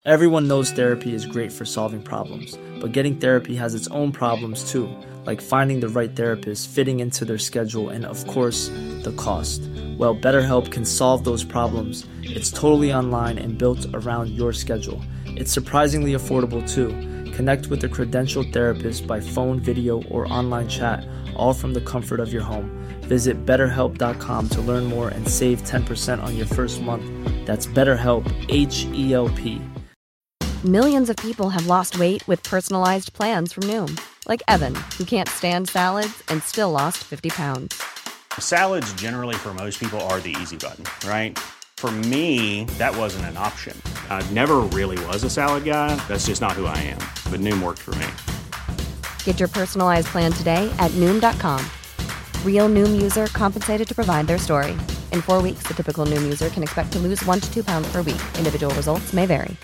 Everyone knows therapy is great for solving problems, but getting therapy has its own problems too, like finding the right therapist, fitting into their schedule, and of course, the cost. Well, BetterHelp can solve those problems. It's totally online and built around your schedule. It's surprisingly affordable too. Connect with a credentialed therapist by phone, video, or online chat, all from the comfort of your home. Visit BetterHelp.com to learn more and save 10% on your first month. That's BetterHelp, H-E-L-P. Millions of people have lost weight with personalized plans from Noom. Like Evan, who can't stand salads and still lost 50 pounds. Salads generally for most people are the easy button, right? For me, that wasn't an option. I never really was a salad guy. That's just not who I am. But Noom worked for me. Get your personalized plan today at Noom.com. Real Noom user compensated to provide their story. In 4 weeks, the typical Noom user can expect to lose 1 to 2 pounds per week. Individual results may vary.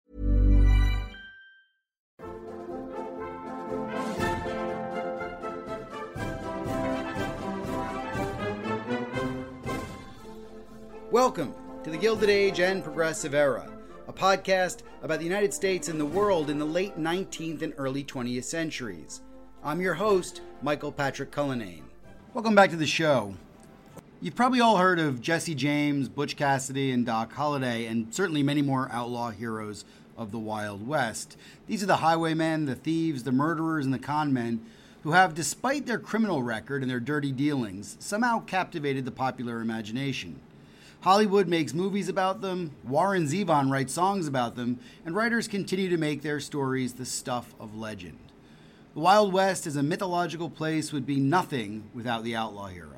Welcome to the Gilded Age and Progressive Era, a podcast about the United States and the world in the late 19th and early 20th centuries. I'm your host, Michael Patrick Cullinane. Welcome back to the show. You've probably all heard of Jesse James, Butch Cassidy, and Doc Holliday, and certainly many more outlaw heroes of the Wild West. These are the highwaymen, the thieves, the murderers, and the con men who have, despite their criminal record and their dirty dealings, somehow captivated the popular imagination. Hollywood makes movies about them, Warren Zevon writes songs about them, and writers continue to make their stories the stuff of legend. The Wild West as a mythological place would be nothing without the outlaw hero.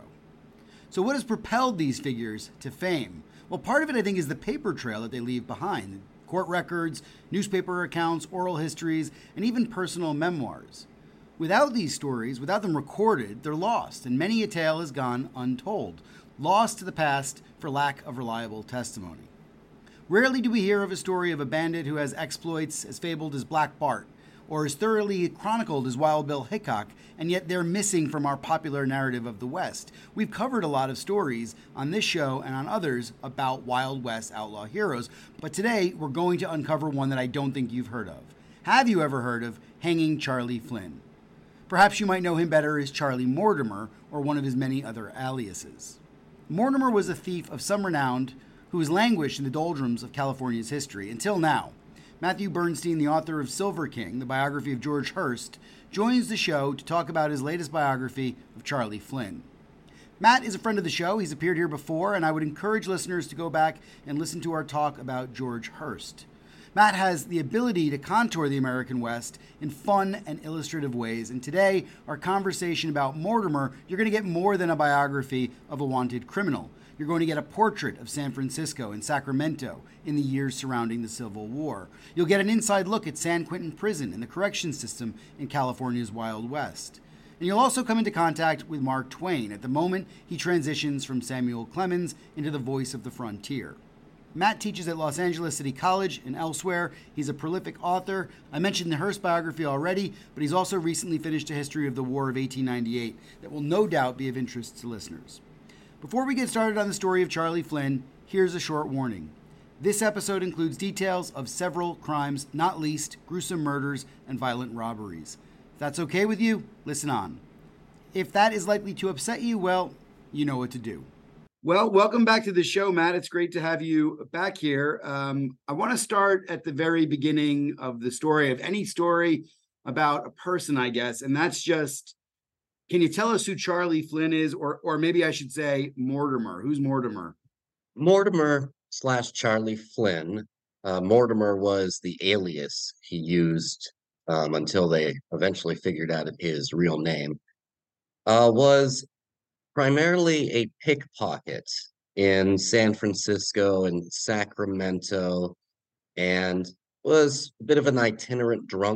So what has propelled these figures to fame? Well, part of it, I think, is the paper trail that they leave behind. Court records, newspaper accounts, oral histories, and even personal memoirs. Without these stories, without them recorded, they're lost, and many a tale has gone untold, lost to the past for lack of reliable testimony. Rarely do we hear of a story of a bandit who has exploits as fabled as Black Bart, or as thoroughly chronicled as Wild Bill Hickok, and yet they're missing from our popular narrative of the West. We've covered a lot of stories on this show and on others about Wild West outlaw heroes, but today we're going to uncover one that I don't think you've heard of. Have you ever heard of Hanging Charlie Flynn? Perhaps you might know him better as Charlie Mortimer, or one of his many other aliases. Mortimer was a thief of some renown who has languished in the doldrums of California's history until now. Matthew Bernstein, the author of Silver King, the biography of George Hearst, joins the show to talk about his latest biography of Charlie Flynn. Matt is a friend of the show. He's appeared here before, and I would encourage listeners to go back and listen to our talk about George Hearst. Matt has the ability to contour the American West in fun and illustrative ways, and today, our conversation about Mortimer, you're going to get more than a biography of a wanted criminal. You're going to get a portrait of San Francisco and Sacramento in the years surrounding the Civil War. You'll get an inside look at San Quentin Prison and the correction system in California's Wild West. And you'll also come into contact with Mark Twain at the moment he transitions from Samuel Clemens into the voice of the frontier. Matt teaches at Los Angeles City College and elsewhere. He's a prolific author. I mentioned the Hearst biography already, but he's also recently finished a history of the War of 1898 that will no doubt be of interest to listeners. Before we get started on the story of Charlie Flynn, here's a short warning. This episode includes details of several crimes, not least gruesome murders and violent robberies. If that's okay with you, listen on. If that is likely to upset you, well, you know what to do. Well, welcome back to the show, Matt. It's great to have you back here. I want to start at the very beginning of the story, of any story about a person, I guess. And that's just, can you tell us who Charlie Flynn is? Or maybe I should say Mortimer. Who's Mortimer? Mortimer/Charlie Flynn. Mortimer was the alias he used until they eventually figured out his real name. Was primarily a pickpocket in San Francisco and Sacramento, and was a bit of an itinerant drunk.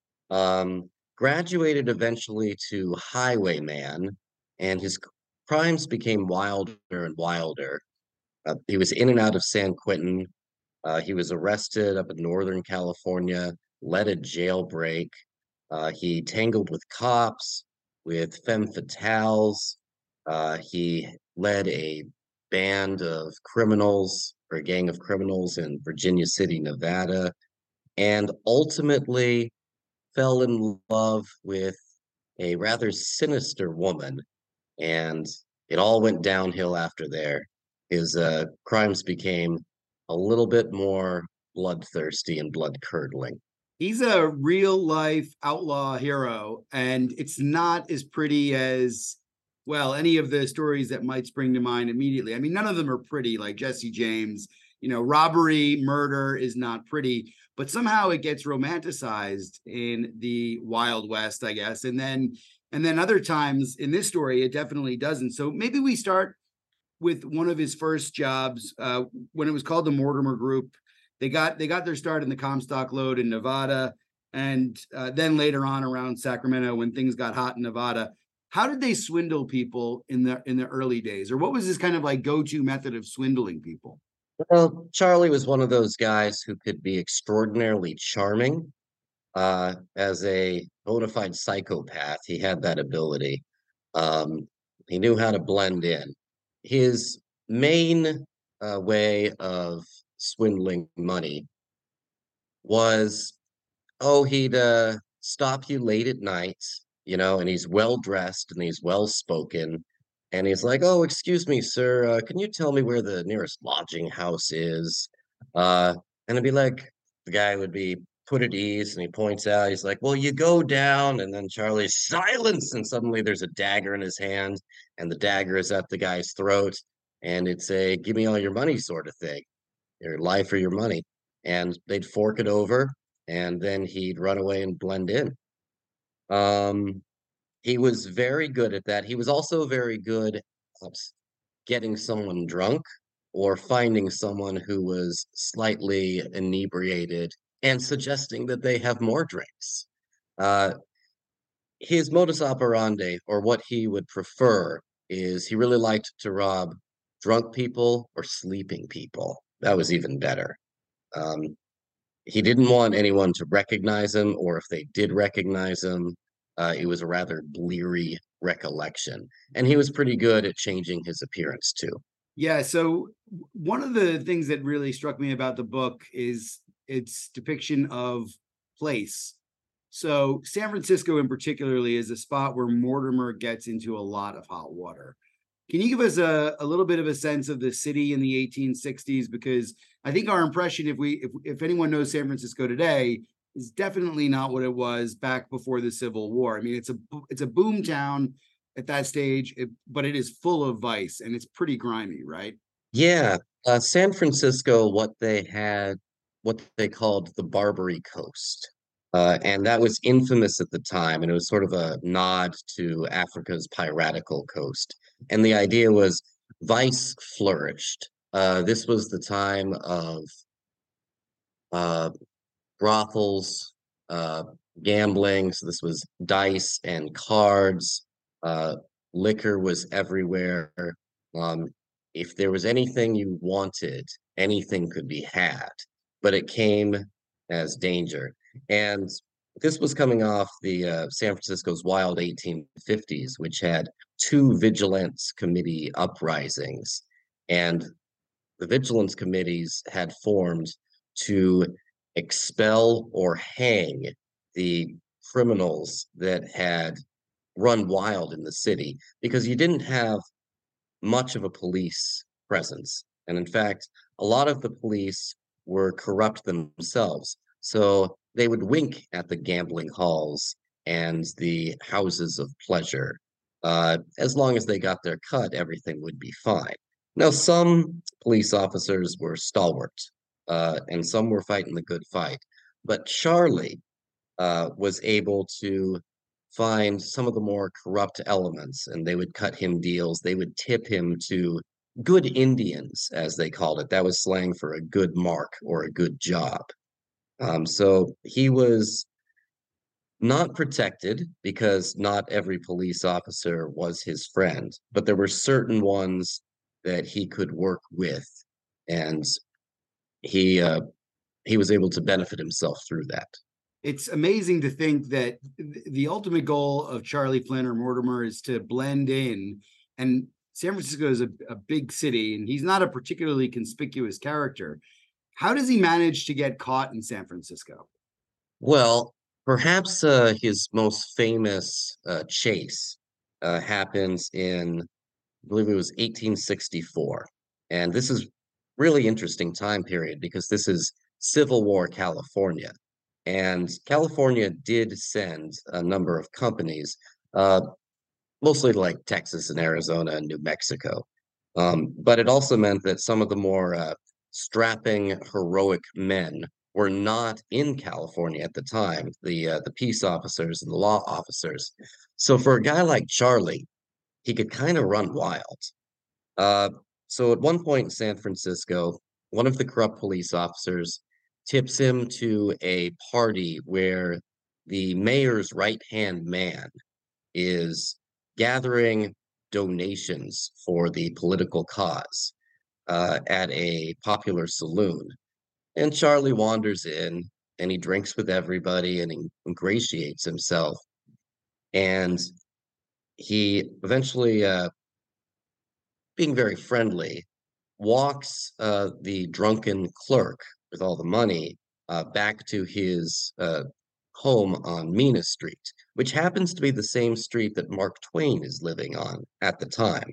Graduated eventually to highwayman, and his crimes became wilder and wilder. He was in and out of San Quentin. He was arrested up in Northern California, led a jailbreak. He tangled with cops, with femme fatales. He led a band of criminals, or a gang of criminals in Virginia City, Nevada. and ultimately fell in love with a rather sinister woman, and it all went downhill after there. His crimes became a little bit more bloodthirsty and blood-curdling. He's a real life outlaw hero, and it's not as pretty as, well, any of the stories that might spring to mind immediately. I mean, none of them are pretty, like Jesse James. Robbery, murder is not pretty, but somehow it gets romanticized in the Wild West, I guess. And then other times in this story, it definitely doesn't. So maybe we start with one of his first jobs, when it was called the Mortimer Group. They got their start in the Comstock Lode in Nevada, and then later on around Sacramento when things got hot in Nevada. How did they swindle people in the early days, or what was this kind of like go-to method of swindling people? Well, Charlie was one of those guys who could be extraordinarily charming. As a bona fide psychopath, he had that ability. Um, he knew how to blend in. His main way of swindling money was, oh, he'd stop you late at night, and he's well dressed and he's well spoken. And he's like, oh, excuse me, sir, can you tell me where the nearest lodging house is? And it'd be like, the guy would be put at ease and he points out, he's like, well, you go down. And then Charlie's silence. And suddenly there's a dagger in his hand, and the dagger is at the guy's throat. And it's a give me all your money sort of thing, your life or your money. And they'd fork it over, and then he'd run away and blend in. Um, he was very good at that. He was also very good at getting someone drunk or finding someone who was slightly inebriated and suggesting that they have more drinks. Uh, his modus operandi, or what he would prefer, is he really liked to rob drunk people or sleeping people. That was even better. Um, he didn't want anyone to recognize him, or if they did recognize him, it was a rather bleary recollection. And he was pretty good at changing his appearance too. Yeah, so one of the things that really struck me about the book is its depiction of place. So San Francisco in particularly is a spot where Mortimer gets into a lot of hot water. Can you give us a little bit of a sense of the city in the 1860s? Because I think our impression, if anyone knows San Francisco today, is definitely not what it was back before the Civil War. I mean, it's a boom town at that stage, but it is full of vice and it's pretty grimy, right? Yeah, San Francisco, what they called the Barbary Coast. And that was infamous at the time, and it was sort of a nod to Africa's piratical coast. And the idea was vice flourished. This was the time of uh, brothels, uh, gambling. So this was dice and cards. Uh, Liquor was everywhere. Um, if there was anything you wanted, anything could be had, but it came as danger. And this was coming off the San Francisco's wild 1850s, which had two vigilance committee uprisings. And the vigilance committees had formed to expel or hang the criminals that had run wild in the city, because you didn't have much of a police presence. And in fact, a lot of the police were corrupt themselves. So they would wink at the gambling halls and the houses of pleasure. As long as they got their cut, everything would be fine. Now, some police officers were stalwart, and some were fighting the good fight. But Charlie was able to find some of the more corrupt elements, and they would cut him deals. They would tip him to good Indians, as they called it. That was slang for a good mark or a good job. So he was not protected because not every police officer was his friend, but there were certain ones that he could work with, and he uh, he was able to benefit himself through that. It's amazing to think that the ultimate goal of Charlie Flynn or Mortimer is to blend in. And San Francisco is a big city, and he's not a particularly conspicuous character. How does he manage to get caught in San Francisco? Well, perhaps his most famous chase happens in, I believe it was 1864. And this is really interesting time period because this is Civil War California. And California did send a number of companies, uh, mostly to like Texas and Arizona and New Mexico. But it also meant that some of the more strapping, heroic men were not in California at the time, the peace officers and the law officers. So for a guy like Charlie, he could kind of run wild. Uh, so at one point in San Francisco, one of the corrupt police officers tips him to a party where the mayor's right-hand man is gathering donations for the political cause at a popular saloon. And Charlie wanders in and he drinks with everybody and he ingratiates himself. And he eventually, being very friendly, walks the drunken clerk with all the money back to his home on Mina Street, which happens to be the same street that Mark Twain is living on at the time.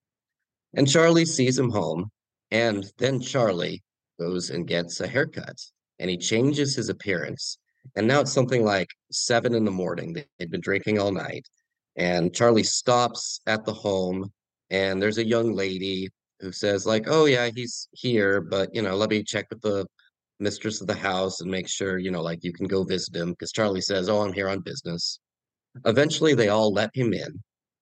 And Charlie sees him home, and then Charlie goes and gets a haircut, and he changes his appearance. And now it's something like 7 in the morning. They'd been drinking all night, and Charlie stops at the home, and there's a young lady who says, like, "Oh yeah, he's here, but let me check with the mistress of the house and make sure, like you can go visit him." Because Charlie says, "Oh, I'm here on business." Eventually, they all let him in.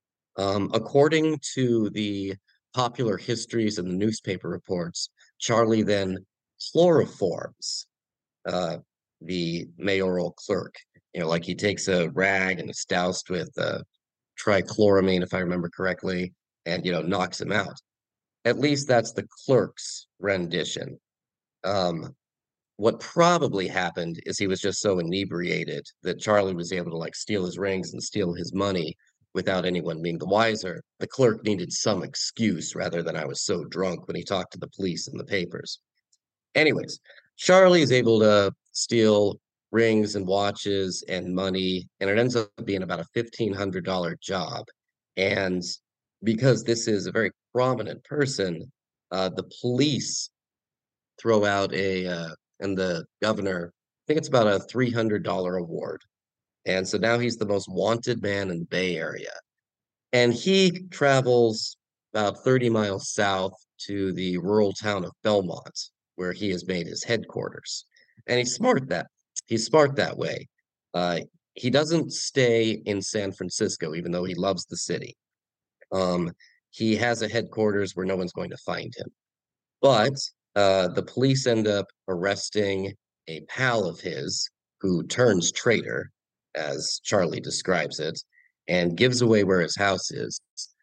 According to the popular histories and the newspaper reports, Charlie then chloroforms uh, the mayoral clerk. Like he takes a rag and is doused with trichloramine, if I remember correctly, and knocks him out. At least that's the clerk's rendition. Um, what probably happened is he was just so inebriated that Charlie was able to like steal his rings and steal his money without anyone being the wiser. The clerk needed some excuse rather than I was so drunk when he talked to the police and the papers. Anyways, Charlie is able to steal rings and watches and money, and it ends up being about a $1,500 job. And because this is a very prominent person, the police throw out and the governor, I think it's about a $300 award. And so now he's the most wanted man in the Bay Area. And he travels about 30 miles south to the rural town of Belmont, where he has made his headquarters. And he's smart that way. Uh, he doesn't stay in San Francisco, even though he loves the city. Um, he has a headquarters where no one's going to find him. But the police end up arresting a pal of his who turns traitor, as Charlie describes it, and gives away where his house is.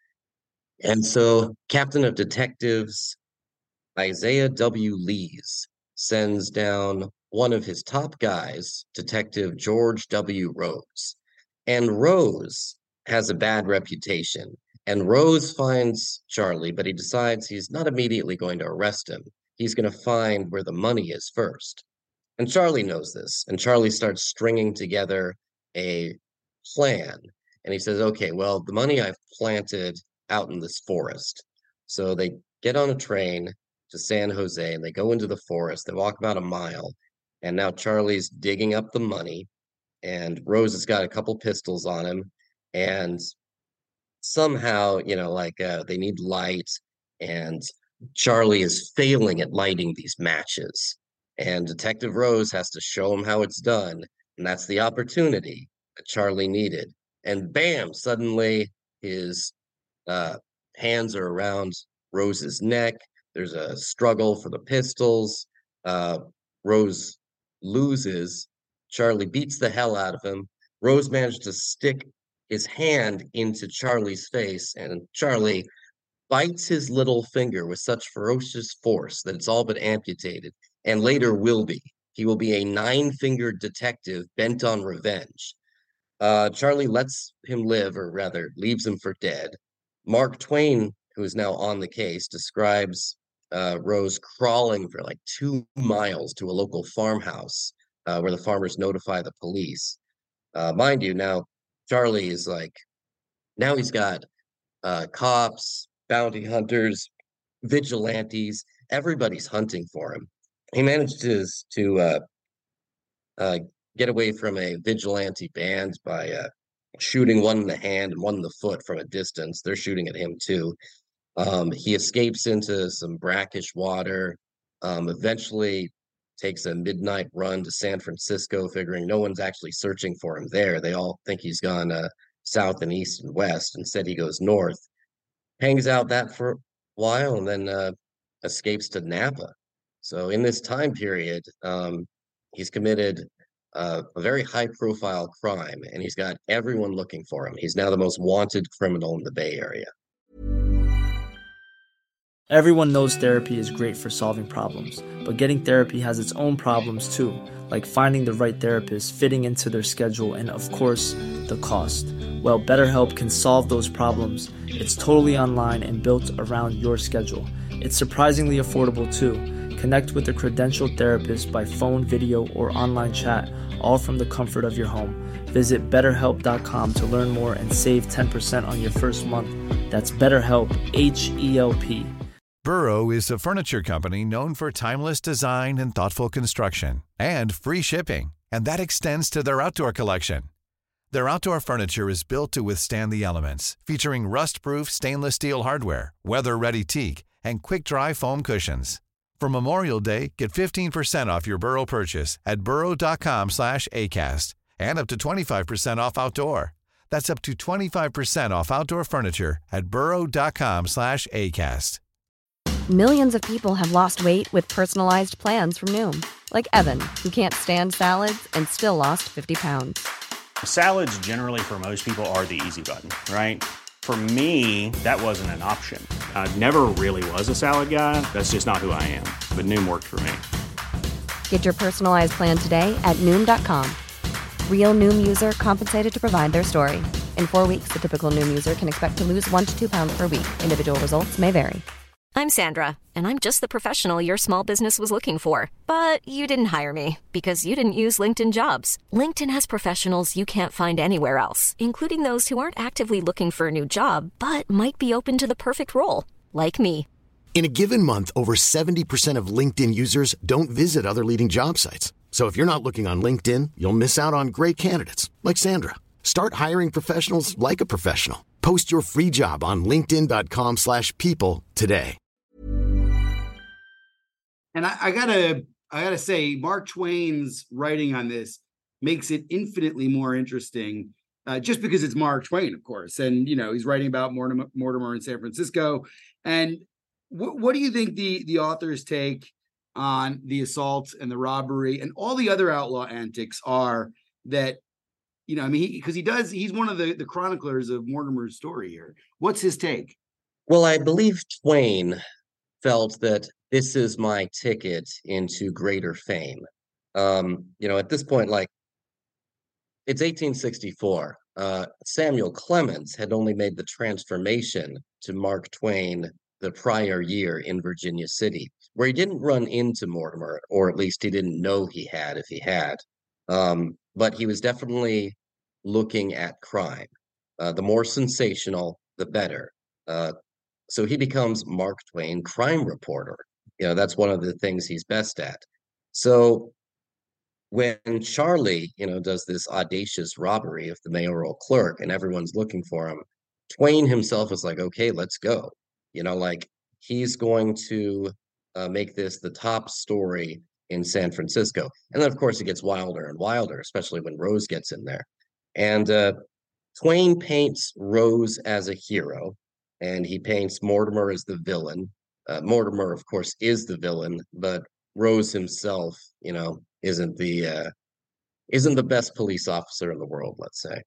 And so, Captain of Detectives Isaiah W. Lees sends down one of his top guys, Detective George W. Rose. And Rose has a bad reputation. And Rose finds Charlie, but he decides he's not immediately going to arrest him. He's going to find where the money is first. And Charlie knows this. And Charlie starts stringing together a plan. And he says, okay, well, the money I've planted out in this forest. So they get on a train to San Jose and they go into the forest. They walk about a mile. And now Charlie's digging up the money. And Rose has got a couple pistols on him. And somehow, they need light. And Charlie is failing at lighting these matches. And Detective Rose has to show him how it's done. And that's the opportunity that Charlie needed. And bam, suddenly his hands are around Rose's neck. There's a struggle for the pistols. Rose loses. Charlie beats the hell out of him. Rose managed to stick his hand into Charlie's face, and Charlie bites his little finger with such ferocious force that it's all but amputated, and later will be. He will be a nine-fingered detective bent on revenge. Charlie lets him live, or rather, leaves him for dead. Mark Twain, who is now on the case, describes Rose crawling for like 2 miles to a local farmhouse where the farmers notify the police. Mind you, now Charlie is like, now he's got cops, bounty hunters, vigilantes, everybody's hunting for him. He managed to uh, get away from a vigilante band by shooting one in the hand and one in the foot from a distance. They're shooting at him too. He escapes into some brackish water, eventually takes a midnight run to San Francisco, figuring no one's actually searching for him there. They all think he's gone south and east and west. Instead, he goes north, hangs out that for a while, and then escapes to Napa. So in this time period, he's committed a very high-profile crime, and he's got everyone looking for him. He's now the most wanted criminal in the Bay Area. Everyone knows therapy is great for solving problems, but getting therapy has its own problems too, like finding the right therapist, fitting into their schedule, and of course, the cost. Well, BetterHelp can solve those problems. It's totally online and built around your schedule. It's surprisingly affordable too. Connect with a credentialed therapist by phone, video, or online chat, all from the comfort of your home. Visit BetterHelp.com to learn more and save 10% on your first month. That's BetterHelp, H-E-L-P. Burrow is a furniture company known for timeless design and thoughtful construction, and free shipping, and that extends to their outdoor collection. Their outdoor furniture is built to withstand the elements, featuring rust-proof stainless steel hardware, weather-ready teak, and quick-dry foam cushions. For Memorial Day, get 15% off your Burrow purchase at burrow.com/acast, and up to 25% off outdoor. That's up to 25% off outdoor furniture at burrow.com/acast. Millions of people have lost weight with personalized plans from Noom, like Evan, who can't stand salads and still lost 50 pounds. Salads generally for most people are the easy button, right? For me, that wasn't an option. I never really was a salad guy. That's just not who I am. But Noom worked for me. Get your personalized plan today at Noom.com. Real Noom user compensated to provide their story. In 4 weeks, the typical Noom user can expect to lose 1 to 2 pounds per week. Individual results may vary. I'm Sandra, and I'm just the professional your small business was looking for. But you didn't hire me because you didn't use LinkedIn Jobs. LinkedIn has professionals you can't find anywhere else, including those who aren't actively looking for a new job, but might be open to the perfect role, like me. In a given month, over 70% of LinkedIn users don't visit other leading job sites. So if you're not looking on LinkedIn, you'll miss out on great candidates like Sandra. Start hiring professionals like a professional. Post your free job on linkedin.com/people today. And I gotta say, Mark Twain's writing on this makes it infinitely more interesting, just because it's Mark Twain, of course. And, you know, he's writing about Mortimer in San Francisco. And what do you think the author's take on the assault and the robbery and all the other outlaw antics are that, you know, I mean, he's one of the chroniclers of Mortimer's story here. What's his take? Well, I believe Twain felt that this is my ticket into greater fame. At this point, like, it's 1864. Samuel Clemens had only made the transformation to Mark Twain the prior year in Virginia City, where he didn't run into Mortimer, or at least he didn't know he had if he had. But he was definitely looking at crime. The more sensational, the better. So he becomes Mark Twain, crime reporter. That's one of the things he's best at. So when Charlie, does this audacious robbery of the mayoral clerk and everyone's looking for him, Twain himself is like, okay, let's go. He's going to make this the top story in San Francisco. And then, of course, it gets wilder and wilder, especially when Rose gets in there. And Twain paints Rose as a hero, and he paints Mortimer as the villain. Mortimer, of course, is the villain, but Rose himself, isn't the best police officer in the world, let's say.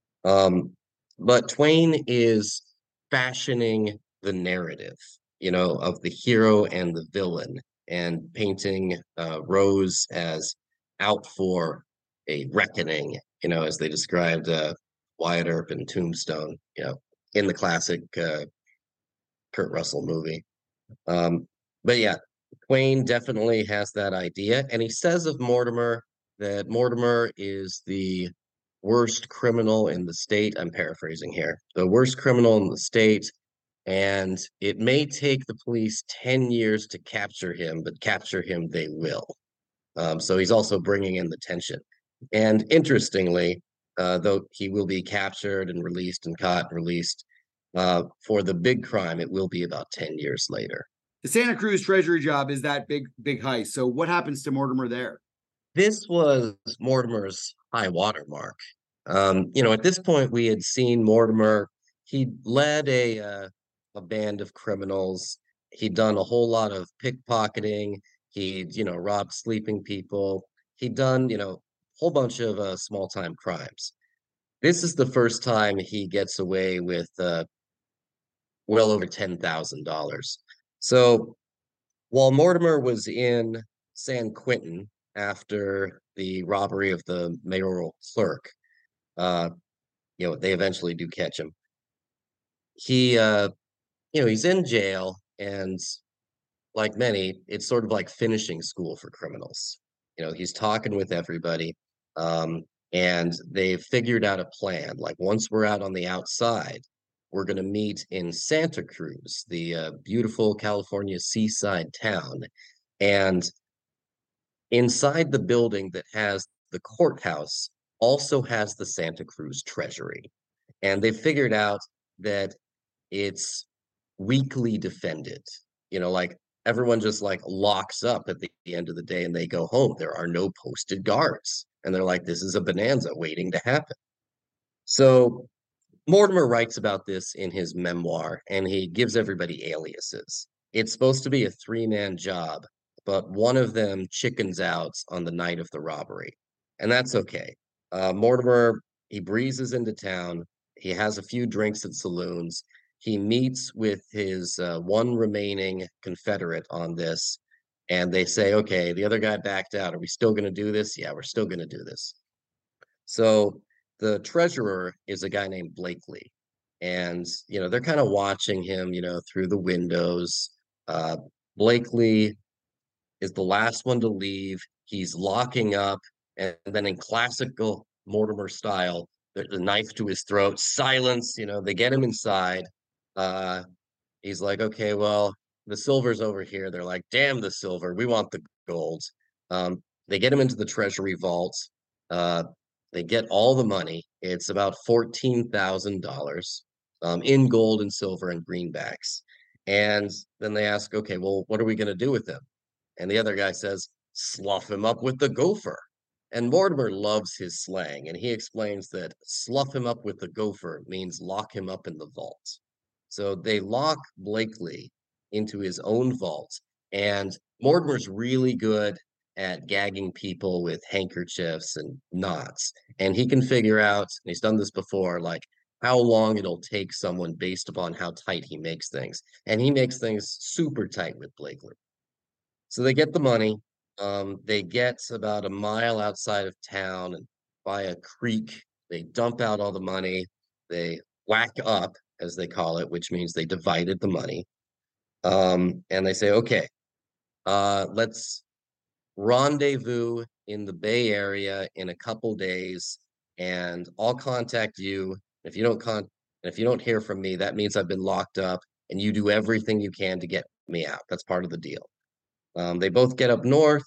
But Twain is fashioning the narrative, of the hero and the villain, and painting Rose as out for a reckoning, as they described Wyatt Earp in Tombstone, in the classic Kurt Russell movie. But yeah, Quain definitely has that idea. And he says of Mortimer that Mortimer is the worst criminal in the state. I'm paraphrasing here. The worst criminal in the state. And it may take the police 10 years to capture him, but capture him they will. So he's also bringing in the tension. And interestingly, though he will be captured and released and caught and released, for the big crime, it will be about 10 years later. The Santa Cruz treasury job is that big heist. So what happens to Mortimer there? This was Mortimer's high water mark. At this point, we had seen Mortimer. He led a band of criminals. He'd done a whole lot of pickpocketing. He'd, robbed sleeping people. He'd done, a whole bunch of small-time crimes. This is the first time he gets away with well over $10,000. So while Mortimer was in San Quentin after the robbery of the mayoral clerk, they eventually do catch him. He, he's in jail, and like many, it's sort of like finishing school for criminals. He's talking with everybody, and they've figured out a plan. Like once we're out on the outside, we're going to meet in Santa Cruz, the beautiful California seaside town. And inside the building that has the courthouse also has the Santa Cruz Treasury. And they figured out that it's weakly defended. Like everyone just like locks up at the end of the day and they go home. There are no posted guards. And they're like, this is a bonanza waiting to happen. So Mortimer writes about this in his memoir, and he gives everybody aliases. It's supposed to be a three-man job, but one of them chickens out on the night of the robbery. And that's okay. Mortimer, he breezes into town. He has a few drinks at saloons. He meets with his one remaining Confederate on this, and they say, okay, the other guy backed out. Are we still going to do this? Yeah, we're still going to do this. So the treasurer is a guy named Blakely. And, they're kind of watching him, through the windows. Blakely is the last one to leave. He's locking up. And then in classical Mortimer style, the knife to his throat, silence, they get him inside. He's like, okay, well, the silver's over here. They're like, damn the silver. We want the gold. They get him into the treasury vault. They get all the money. It's about $14,000 in gold and silver and greenbacks. And then they ask, okay, well, what are we going to do with him? And the other guy says, slough him up with the gopher. And Mortimer loves his slang, and he explains that slough him up with the gopher means lock him up in the vault. So they lock Blakely into his own vault, and Mortimer's really good at gagging people with handkerchiefs and knots. And he can figure out, and he's done this before, like how long it'll take someone based upon how tight he makes things. And he makes things super tight with Blakely. So they get the money. They get about a mile outside of town, and by a creek, they dump out all the money. They whack up, as they call it, which means they divided the money. And they say, okay, let's rendezvous in the Bay Area in a couple days, and I'll contact you. If you don't hear from me, that means I've been locked up, and you do everything you can to get me out. That's part of the deal. They both get up north.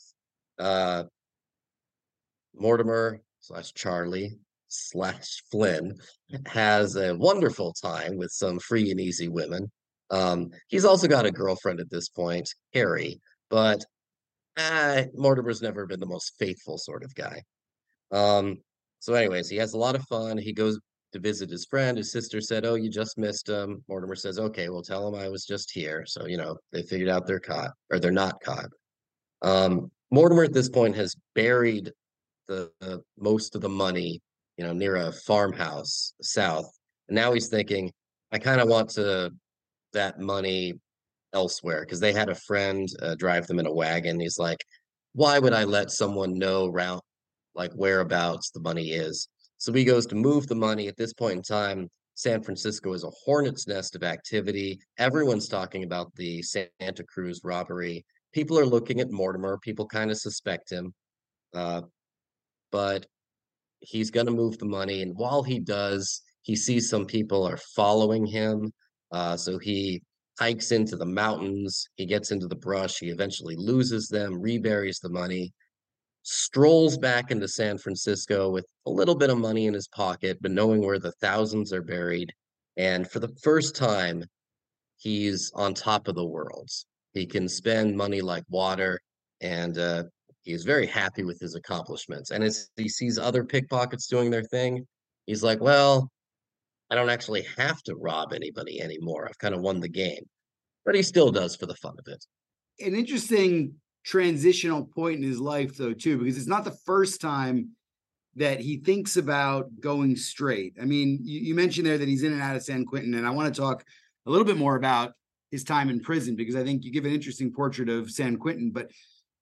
Mortimer / Charlie / Flynn has a wonderful time with some free and easy women. He's also got a girlfriend at this point, Harry, but Mortimer's never been the most faithful sort of guy. So anyways, he has a lot of fun. He goes to visit his friend. His sister said, oh, you just missed him. Mortimer says, okay, well, tell him I was just here. So, they figured out they're caught, or they're not caught. Mortimer at this point has buried the most of the money, near a farmhouse south. And now he's thinking, I kind of want that money elsewhere, because they had a friend drive them in a wagon. He's like, why would I let someone know whereabouts the money is? So he goes to move the money. At this point in time, San Francisco is a hornet's nest of activity. Everyone's talking about the Santa Cruz robbery. People are looking at Mortimer. People kind of suspect him, uh, but he's going to move the money. And while he does, he sees some people are following him. So he hikes into the mountains. He gets into the brush. He eventually loses them, reburies the money, strolls back into San Francisco with a little bit of money in his pocket, but knowing where the thousands are buried. And for the first time, he's on top of the world. He can spend money like water, and he's very happy with his accomplishments. And as he sees other pickpockets doing their thing, he's like, well, I don't actually have to rob anybody anymore. I've kind of won the game. But he still does for the fun of it. An interesting transitional point in his life, though, too, because it's not the first time that he thinks about going straight. I mean, you mentioned there that he's in and out of San Quentin, and I want to talk a little bit more about his time in prison, because I think you give an interesting portrait of San Quentin. But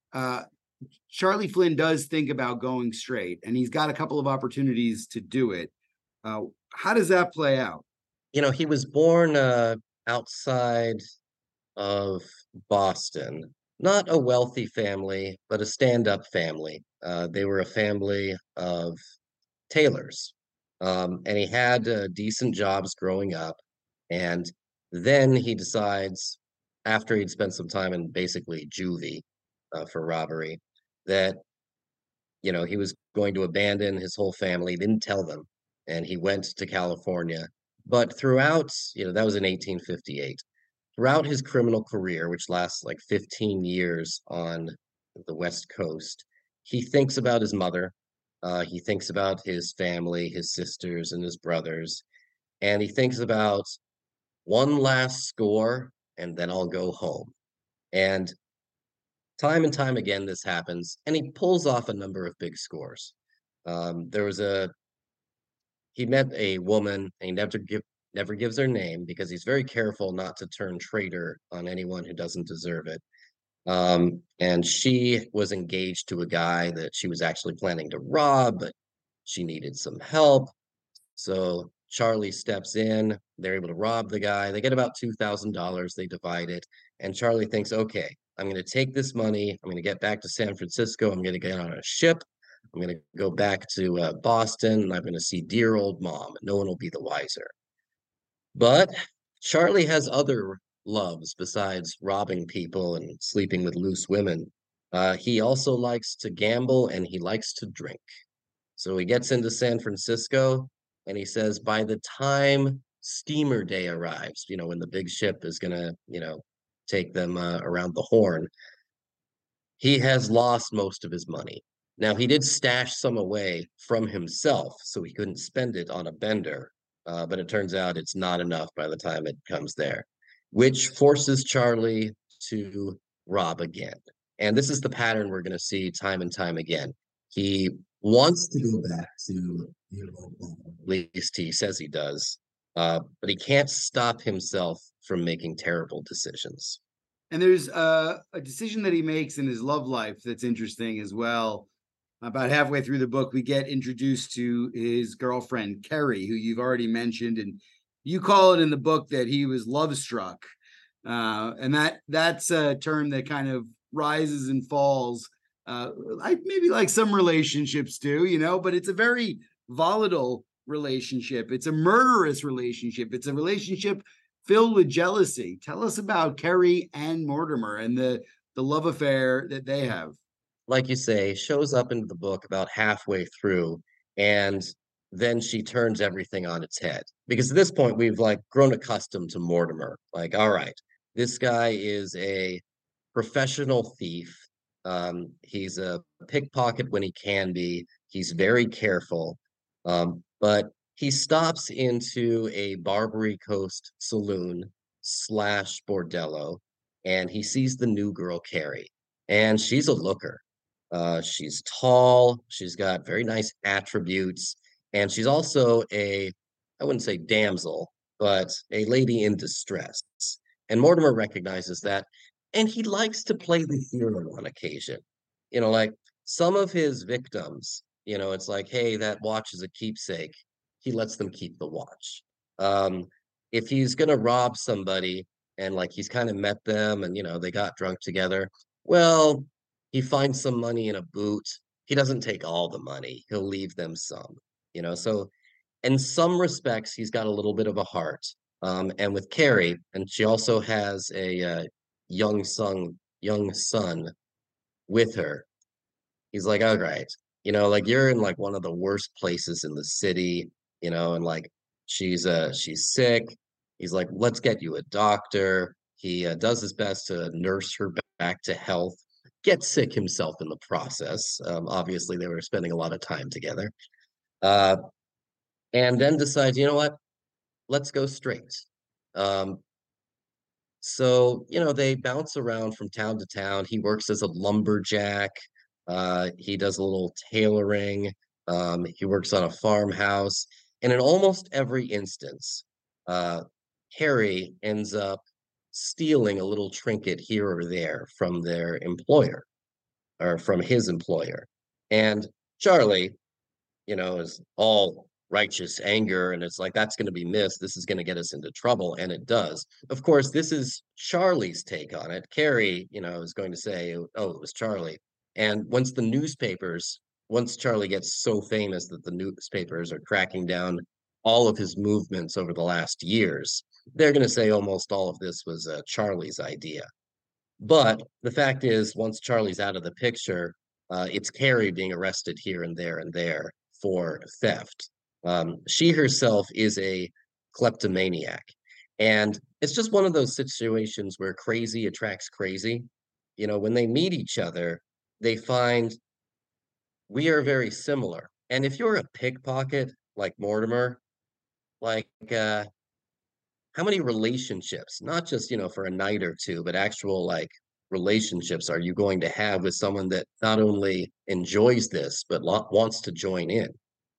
Charlie Flynn does think about going straight, and he's got a couple of opportunities to do it. How does that play out? You know, he was born outside of Boston, not a wealthy family, but a stand-up family. They were a family of tailors, and he had decent jobs growing up. And then he decides, after he'd spent some time in basically juvie for robbery, that he was going to abandon his whole family. Didn't tell them, and he went to California. But throughout, that was in 1858. Throughout his criminal career, which lasts like 15 years on the West Coast, he thinks about his mother. He thinks about his family, his sisters, and his brothers. And he thinks about one last score, and then I'll go home. And time again, this happens, and he pulls off a number of big scores. He met a woman, and he never gives her name because he's very careful not to turn traitor on anyone who doesn't deserve it. And she was engaged to a guy that she was actually planning to rob, but she needed some help. So Charlie steps in. They're able to rob the guy. They get about $2,000. They divide it. And Charlie thinks, okay, I'm going to take this money. I'm going to get back to San Francisco. I'm going to get on a ship. I'm going to go back to Boston, and I'm going to see dear old mom. And no one will be the wiser. But Charlie has other loves besides robbing people and sleeping with loose women. He also likes to gamble, and he likes to drink. So he gets into San Francisco, and he says by the time steamer day arrives, when the big ship is going to, take them around the Horn, he has lost most of his money. Now, he did stash some away from himself, so he couldn't spend it on a bender. But it turns out it's not enough by the time it comes there, which forces Charlie to rob again. And this is the pattern we're going to see time and time again. He wants to go back to, at least he says he does, but he can't stop himself from making terrible decisions. And there's a decision that he makes in his love life that's interesting as well. About halfway through the book, we get introduced to his girlfriend, Kerry, who you've already mentioned. And you call it in the book that he was love struck. And that's a term that kind of rises and falls, maybe like some relationships do, but it's a very volatile relationship. It's a murderous relationship. It's a relationship filled with jealousy. Tell us about Kerry and Mortimer and the love affair that they have. Like you say, shows up into the book about halfway through, and then she turns everything on its head. Because at this point, we've grown accustomed to Mortimer. All right, this guy is a professional thief. He's a pickpocket when he can be. He's very careful. But he stops into a Barbary Coast saloon / bordello, and he sees the new girl, Kerry, and she's a looker. She's tall, she's got very nice attributes, and she's also I wouldn't say damsel, but a lady in distress. And Mortimer recognizes that, and he likes to play the hero on occasion. Some of his victims, it's like, hey, that watch is a keepsake. He lets them keep the watch. Um, if he's gonna rob somebody and like he's kind of met them and they got drunk together, well, he finds some money in a boot. He doesn't take all the money. He'll leave them some. So in some respects, he's got a little bit of a heart. And with Carrie, and she also has a young son with her. He's like, all right, like you're in like one of the worst places in the city, and like she's sick. He's like, let's get you a doctor. He does his best to nurse her back to health, gets sick himself in the process. Obviously, they were spending a lot of time together. Uh, and then decides, you know what? Let's go straight. Um, so they bounce around from town to town. He works as a lumberjack. He does a little tailoring. He works on a farmhouse. And in almost every instance, uh, Harry ends up stealing a little trinket here or there from their employer or from his employer. And Charlie, is all righteous anger. And it's like, that's going to be missed. This is going to get us into trouble. And it does. Of course, this is Charlie's take on it. Carrie, is going to say, oh, it was Charlie. And once Charlie gets so famous that the newspapers are tracking down all of his movements over the last years, they're going to say almost all of this was Charlie's idea. But the fact is, once Charlie's out of the picture, it's Carrie being arrested here and there for theft. She herself is a kleptomaniac. And it's just one of those situations where crazy attracts crazy. When they meet each other, they find we are very similar. And if you're a pickpocket like Mortimer, like how many relationships, not just, for a night or two, but actual like relationships are you going to have with someone that not only enjoys this, but wants to join in?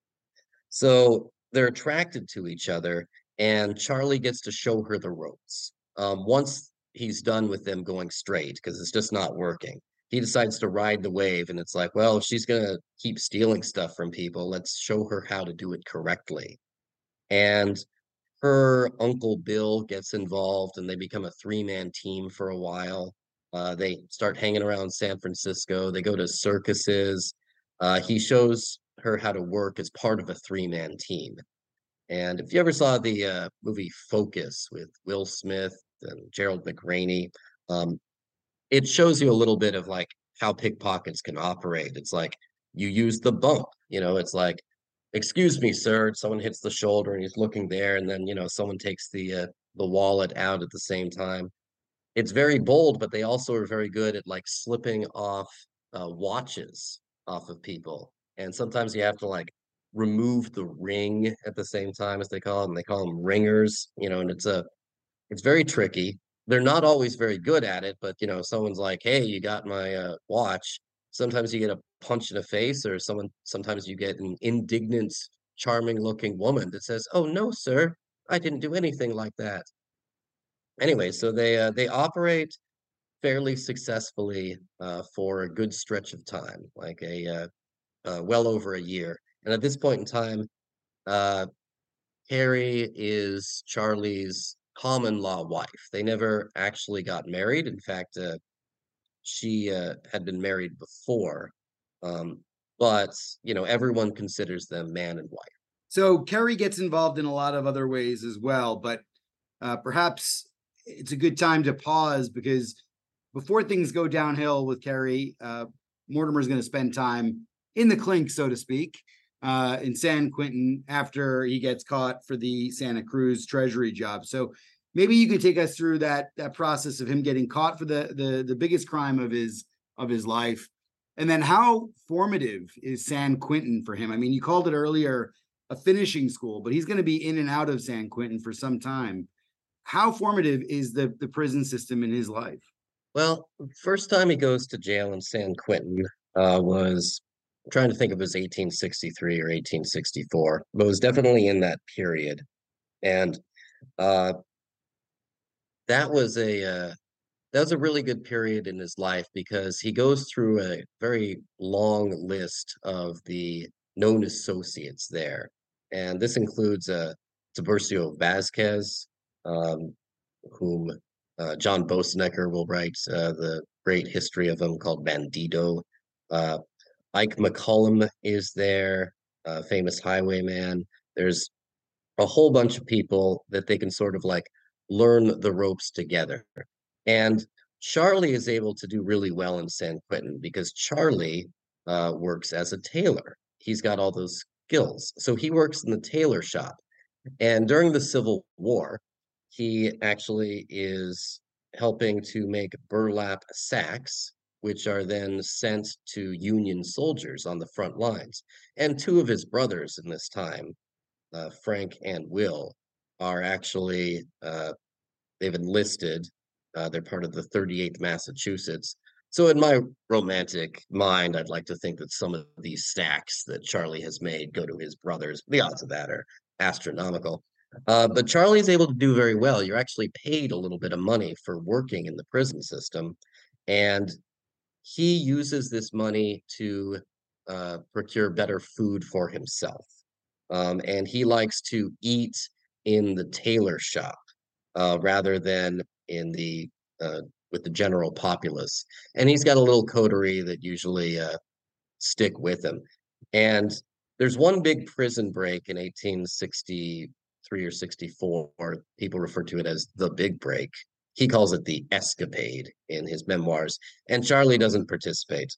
So they're attracted to each other, and Charlie gets to show her the ropes. Once he's done with them going straight, because it's just not working, he decides to ride the wave, and it's like, well, if she's gonna keep stealing stuff from people, let's show her how to do it correctly. And her uncle Bill gets involved, and they become a three-man team for a while. They start hanging around San Francisco. They go to circuses. He shows her how to work as part of a three-man team. And if you ever saw the movie Focus with Will Smith and Gerald McRaney, um, it shows you a little bit of like how pickpockets can operate. It's like you use the bump, it's like, excuse me, sir. Someone hits the shoulder and he's looking there, and then someone takes the wallet out at the same time. It's very bold, but they also are very good at like slipping off watches off of people. And sometimes you have to like remove the ring at the same time, as they call them. They call them ringers, and it's very tricky. They're not always very good at it, but someone's like, "Hey, you got my watch." Sometimes you get a punch in the face, or sometimes you get an indignant, charming-looking woman that says, "Oh no, sir, I didn't do anything like that." Anyway, so they operate fairly successfully for a good stretch of time, like well over a year. And at this point in time, uh, Carrie is Charlie's common law wife. They never actually got married. In fact, she had been married before, um, but everyone considers them man and wife. So Carrie gets involved in a lot of other ways as well, but perhaps it's a good time to pause, because before things go downhill with Carrie, Mortimer's going to spend time in the clink, so to speak, in San Quentin after he gets caught for the Santa Cruz Treasury job. So maybe you could take us through that process of him getting caught for the biggest crime of his life, and then how formative is San Quentin for him? I mean, you called it earlier a finishing school, but he's going to be in and out of San Quentin for some time. How formative is the prison system in his life? Well, first time he goes to jail in San Quentin was, I'm trying to think, if it was 1863 or 1864, but it was definitely in that period. And uh, that was a really good period in his life, because he goes through a very long list of the known associates there. And this includes Tiburcio Vasquez, whom John Boesnecker will write the great history of him called Bandido. Ike McCollum is there, famous highwayman. There's a whole bunch of people that they can sort of like learn the ropes together. And Charlie is able to do really well in San Quentin because Charlie works as a tailor. He's got all those skills. So he works in the tailor shop. And during the Civil War, he actually is helping to make burlap sacks, which are then sent to Union soldiers on the front lines. And two of his brothers in this time, Frank and Will, are actually they've enlisted. They're part of the 38th Massachusetts. So in my romantic mind, I'd like to think that some of these stacks that Charlie has made go to his brothers. The odds of that are astronomical. But Charlie's able to do very well. You're actually paid a little bit of money for working in the prison system. And he uses this money to procure better food for himself. And he likes to eat in the tailor shop rather than in the with the general populace. And he's got a little coterie that usually stick with him. And there's one big prison break in 1863 or 64. People refer to it as the Big Break. He calls it the Escapade in his memoirs. And Charlie doesn't participate.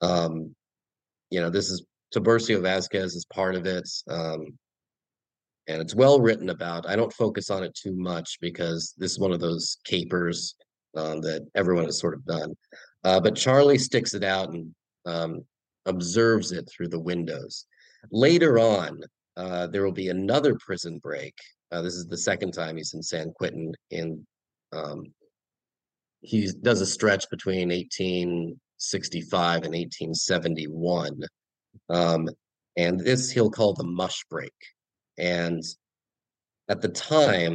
This is Tiburcio Vasquez is part of it. And it's well written about. I don't focus on it too much because this is one of those capers that everyone has sort of done. But Charlie sticks it out and observes it through the windows. Later on, there will be another prison break. This is the second time he's in San Quentin. He does a stretch between 1865 and 1871. And this he'll call the mush break. And at the time,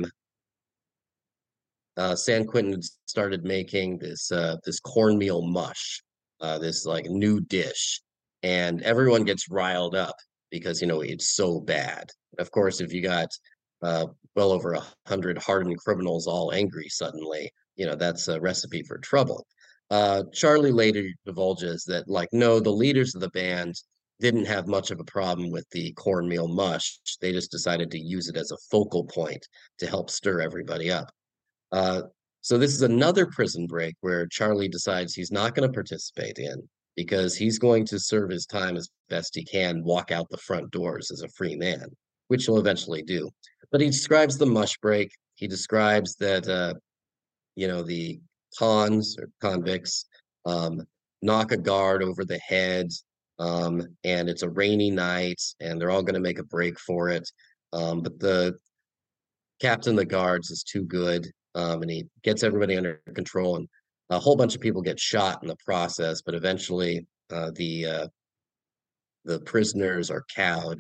San Quentin started making this cornmeal mush, this like new dish, and everyone gets riled up because it's so bad. Of course, if you got well over 100 hardened criminals all angry suddenly, that's a recipe for trouble. Charlie later divulges that no, the leaders of the band didn't have much of a problem with the cornmeal mush. They just decided to use it as a focal point to help stir everybody up. So this is another prison break where Charlie decides he's not going to participate in because he's going to serve his time as best he can, walk out the front doors as a free man, which he'll eventually do. But he describes the mush break. He describes that, the cons or convicts knock a guard over the head, and it's a rainy night and they're all going to make a break for it. But the captain of the guards is too good, and he gets everybody under control, and a whole bunch of people get shot in the process, but eventually the prisoners are cowed.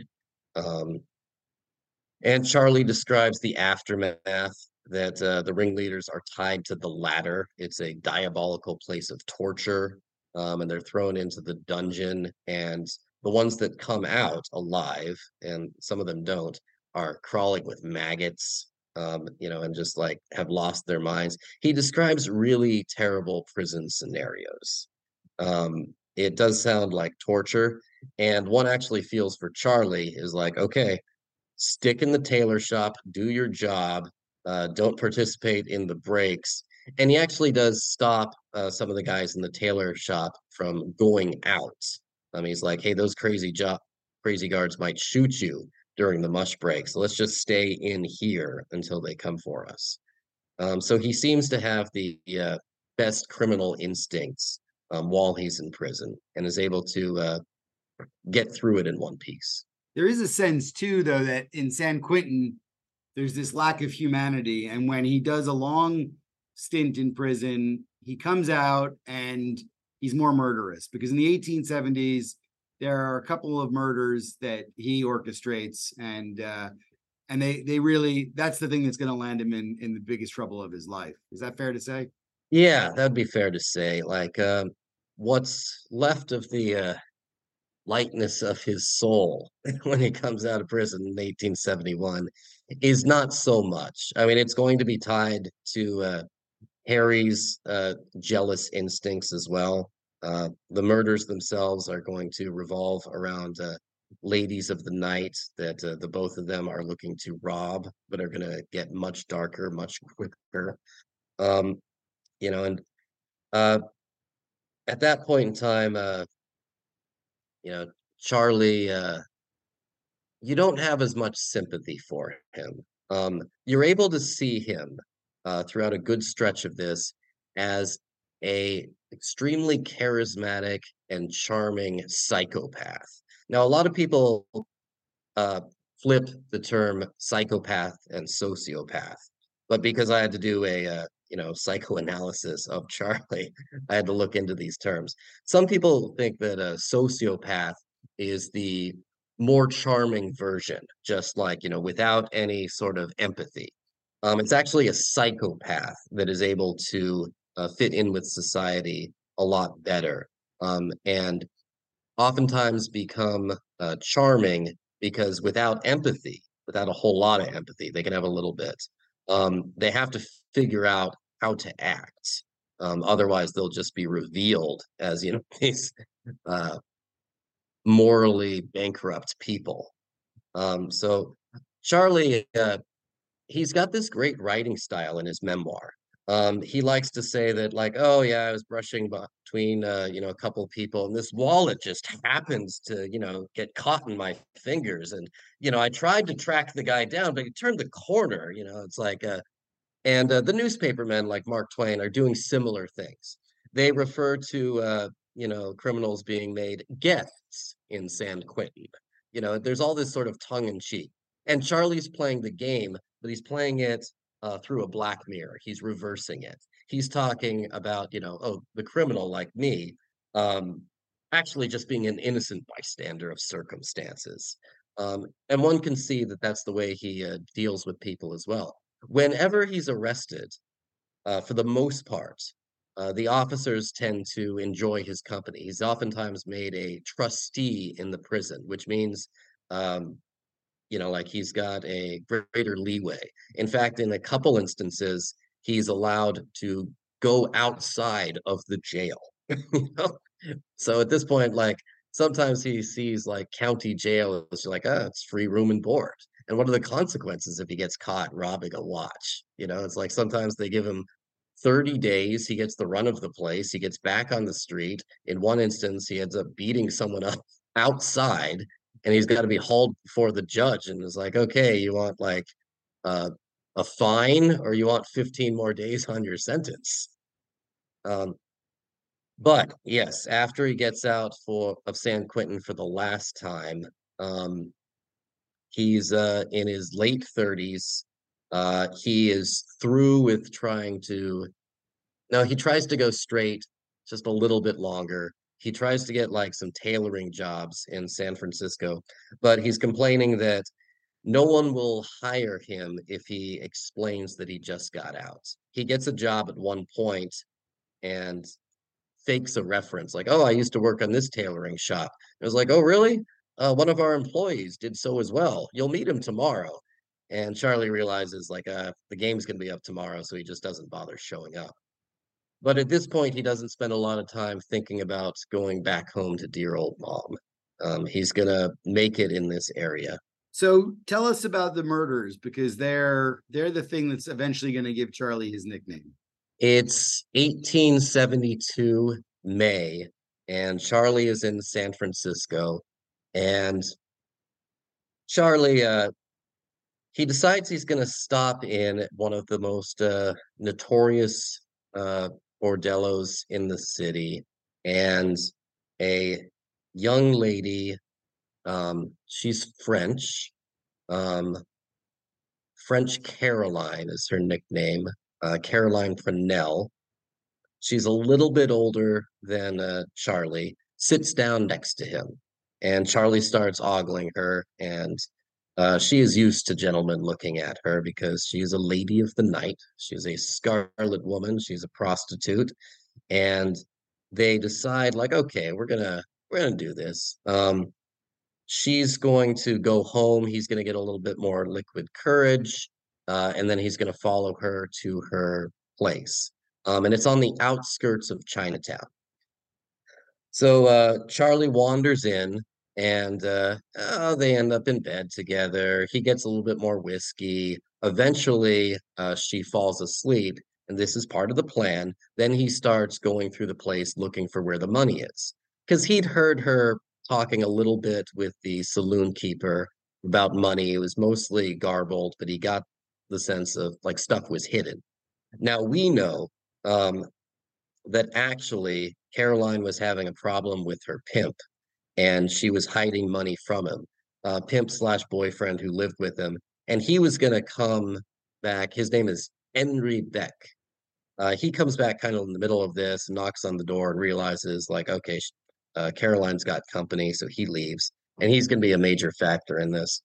And Charlie describes the aftermath, that the ringleaders are tied to the ladder. It's a diabolical place of torture, and they're thrown into the dungeon, and the ones that come out alive, and some of them don't, are crawling with maggots, and just have lost their minds. He describes really terrible prison scenarios. It does sound like torture, and one actually feels for Charlie is okay, stick in the tailor shop, do your job, don't participate in the breaks. And he actually does stop some of the guys in the tailor shop from going out. He's like, hey, those crazy guards might shoot you during the mush break, so let's just stay in here until they come for us. So he seems to have the best criminal instincts while he's in prison and is able to get through it in one piece. There is a sense, too, though, that in San Quentin, there's this lack of humanity. And when he does a long stint in prison, he comes out and he's more murderous, because in the 1870s, there are a couple of murders that he orchestrates, and they really, that's the thing that's going to land him in the biggest trouble of his life. Is that fair to say? Yeah, that'd be fair to say. What's left of the lightness of his soul when he comes out of prison in 1871 is not so much. I mean, it's going to be tied to Harry's jealous instincts as well. The murders themselves are going to revolve around ladies of the night that the both of them are looking to rob, but are going to get much darker, much quicker. Um, and uh, at that point in time, you know, Charlie, you don't have as much sympathy for him. You're able to see him throughout a good stretch of this as a extremely charismatic and charming psychopath. Now, a lot of people uh, flip the term psychopath and sociopath, but because I had to do a psychoanalysis of Charlie, I had to look into these terms. Some people think that a sociopath is the more charming version, just like, without any sort of empathy. It's actually a psychopath that is able to fit in with society a lot better, and oftentimes become charming because without empathy, without a whole lot of empathy, they can have a little bit. They have to figure out how to act. Otherwise, they'll just be revealed as, these morally bankrupt people. So Charlie, he's got this great writing style in his memoir. He likes to say that, like, oh yeah, I was brushing between a couple of people, and this wallet just happens to, get caught in my fingers, and I tried to track the guy down, but he turned the corner. It's like, and the newspapermen like Mark Twain are doing similar things. They refer to criminals being made guests in San Quentin. There's all this sort of tongue in cheek, and Charlie's playing the game, but he's playing it through a black mirror. He's reversing it. He's talking about, oh, the criminal like me, actually just being an innocent bystander of circumstances. And one can see that that's the way he deals with people as well. Whenever he's arrested, for the most part, the officers tend to enjoy his company. He's oftentimes made a trustee in the prison, which means like he's got a greater leeway. In fact, in a couple instances, he's allowed to go outside of the jail. So at this point, like sometimes he sees like county jail as like, it's free room and board. And what are the consequences if he gets caught robbing a watch? It's like sometimes they give him 30 days, he gets the run of the place, he gets back on the street. In one instance, he ends up beating someone up outside, and he's got to be hauled before the judge, and is like, okay, you want like a fine, or you want 15 more days on your sentence? But yes, after he gets out of San Quentin for the last time, he's in his late 30s. He is through with trying to. Now he tries to go straight just a little bit longer. He tries to get like some tailoring jobs in San Francisco, but he's complaining that no one will hire him if he explains that he just got out. He gets a job at one point and fakes a reference, like, oh, I used to work on this tailoring shop. It was like, oh, really? One of our employees did so as well. You'll meet him tomorrow. And Charlie realizes like the game's gonna be up tomorrow, so he just doesn't bother showing up. But at this point, he doesn't spend a lot of time thinking about going back home to dear old mom. He's gonna make it in this area. So tell us about the murders, because they're the thing that's eventually going to give Charlie his nickname. It's 1872 May, and Charlie is in San Francisco, and Charlie he decides he's going to stop in one of the most notorious bordellos in the city, and a young lady, she's French, French Caroline is her nickname, Caroline Purnell. She's a little bit older than Charlie, sits down next to him, and Charlie starts ogling her, and she is used to gentlemen looking at her because she's a lady of the night. She's a scarlet woman. She's a prostitute. And they decide, like, okay, we're gonna we're gonna do this. She's going to go home. He's going to get a little bit more liquid courage, and then he's going to follow her to her place. And it's on the outskirts of Chinatown. So Charlie wanders in, and they end up in bed together. He gets a little bit more whiskey. Eventually, she falls asleep, and this is part of the plan. Then he starts going through the place looking for where the money is, because he'd heard her talking a little bit with the saloon keeper about money. It was mostly garbled, but he got the sense of like stuff was hidden. Now we know um, that actually Caroline was having a problem with her pimp, and she was hiding money from him, pimp slash boyfriend who lived with him. And he was going to come back. His name is Henry Beck. He comes back kind of in the middle of this, knocks on the door, and realizes, like, okay, Caroline's got company, so he leaves. And he's going to be a major factor in this.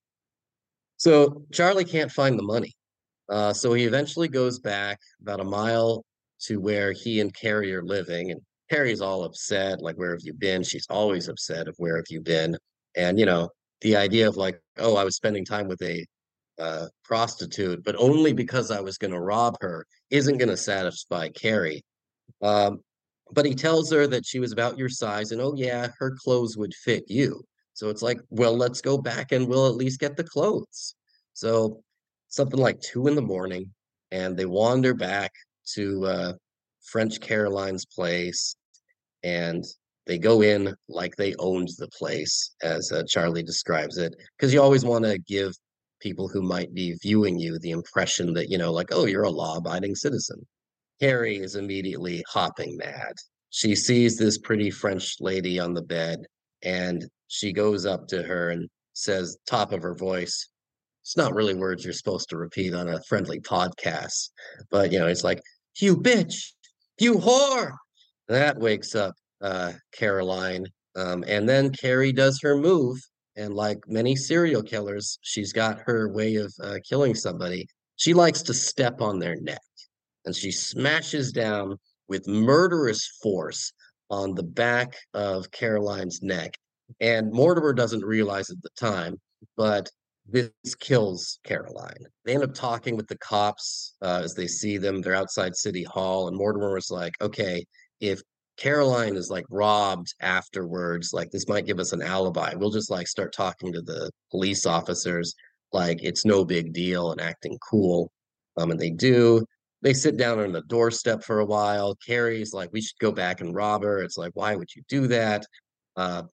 So Charlie can't find the money. So he eventually goes back about a mile to where he and Carrie are living. And Carrie's all upset, like, where have you been? She's always upset of where have you been? And, the idea of like, oh, I was spending time with a prostitute, but only because I was going to rob her isn't going to satisfy Carrie. Um, but he tells her that she was about your size and, oh, yeah, her clothes would fit you. So it's like, well, let's go back and we'll at least get the clothes. So something like 2 in the morning, and they wander back to French Caroline's place, and they go in like they owned the place, as Charlie describes it, because you always want to give people who might be viewing you the impression that, like, oh, you're a law-abiding citizen. Carrie is immediately hopping mad. She sees this pretty French lady on the bed, and she goes up to her and says, top of her voice, it's not really words you're supposed to repeat on a friendly podcast, but it's like, you bitch, you whore. That wakes up Caroline. And then Carrie does her move. And like many serial killers, she's got her way of killing somebody. She likes to step on their neck, and she smashes down with murderous force on the back of Caroline's neck. And Mortimer doesn't realize at the time, but this kills Caroline. They end up talking with the cops as they see them. They're outside City Hall, and Mortimer was like, okay, if Caroline is like robbed afterwards, like this might give us an alibi. We'll just like start talking to the police officers like it's no big deal and acting cool. And they do. They sit down on the doorstep for a while. Carrie's like, we should go back and rob her. It's like, why would you do that? Uh,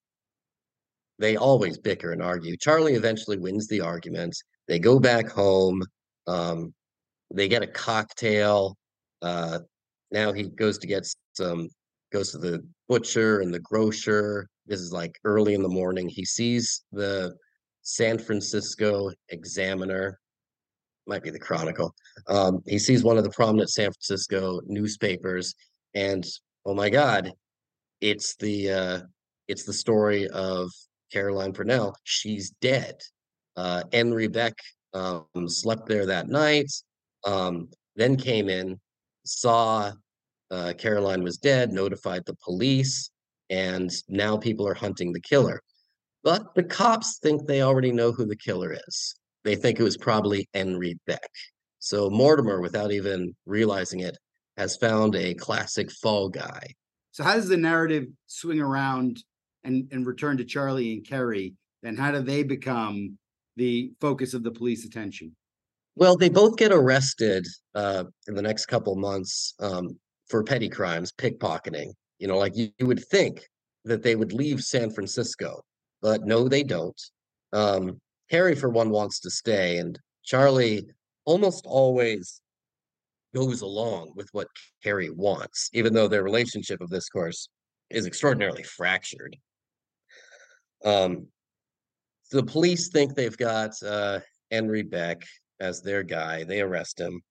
they always bicker and argue. Charlie eventually wins the argument. They go back home. Um, they get a cocktail. Uh, Now he goes to get goes to the butcher and the grocer. This is like early in the morning. He sees the San Francisco Examiner, might be the Chronicle. He sees one of the prominent San Francisco newspapers, and oh my God, it's the story of Caroline Purnell. She's dead. Henry Beck slept there that night, then came in, saw Caroline was dead, notified the police, and now people are hunting the killer. But the cops think they already know who the killer is. They think it was probably Henry Beck. So Mortimer, without even realizing it, has found a classic fall guy. So how does the narrative swing around and return to Charlie and Carrie? And how do they become the focus of the police attention? Well, they both get arrested in the next couple months for petty crimes, pickpocketing. Like you would think that they would leave San Francisco, but no, they don't. Harry, for one, wants to stay, and Charlie almost always goes along with what Carrie wants, even though their relationship of this course is extraordinarily fractured. The police think they've got Henry Beck as their guy. They arrest him.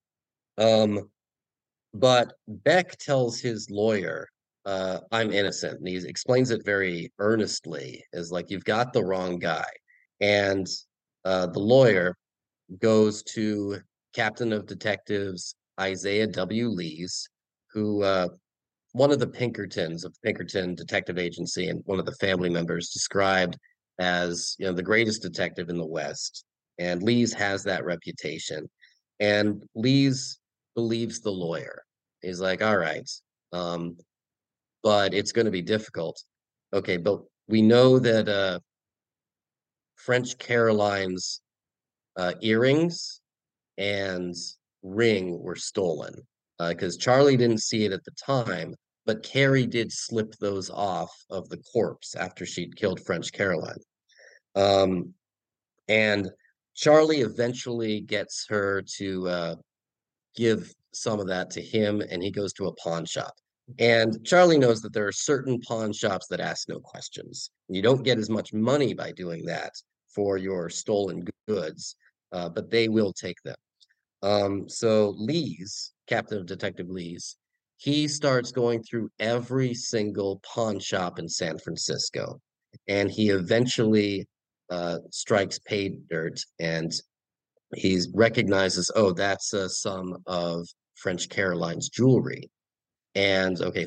But Beck tells his lawyer, I'm innocent. And he explains it very earnestly, as like, you've got the wrong guy. And the lawyer goes to Captain of Detectives Isaiah W. Lees, who one of the Pinkertons of Pinkerton Detective Agency and one of the family members described as, the greatest detective in the West. And Lees has that reputation. And Lees believes the lawyer. He's like, all right, um, but it's going to be difficult. Okay, but we know that French Caroline's earrings and ring were stolen because Charlie didn't see it at the time, but Carrie did slip those off of the corpse after she'd killed French Caroline. Um, and Charlie eventually gets her to give some of that to him, and he goes to a pawn shop. And Charlie knows that there are certain pawn shops that ask no questions. You don't get as much money by doing that for your stolen goods, but they will take them. So Lees, Captain of Detective Lees, he starts going through every single pawn shop in San Francisco, and he eventually strikes pay dirt, and he recognizes, oh, that's some of French Caroline's jewelry. And okay,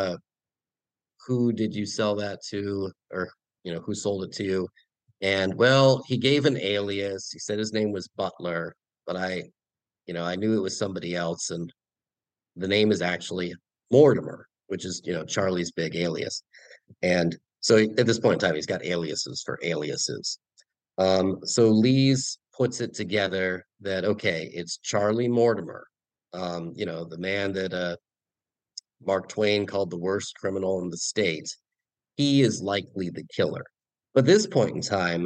who did you sell that to, or who sold it to you? And well, he gave an alias. He said his name was Butler, but I knew it was somebody else, and the name is actually Mortimer, which is, Charlie's big alias. And so at this point in time, he's got aliases for aliases. So Lees puts it together that, okay, it's Charlie Mortimer, the man that Mark Twain called the worst criminal in the state. He is likely the killer. But at this point in time,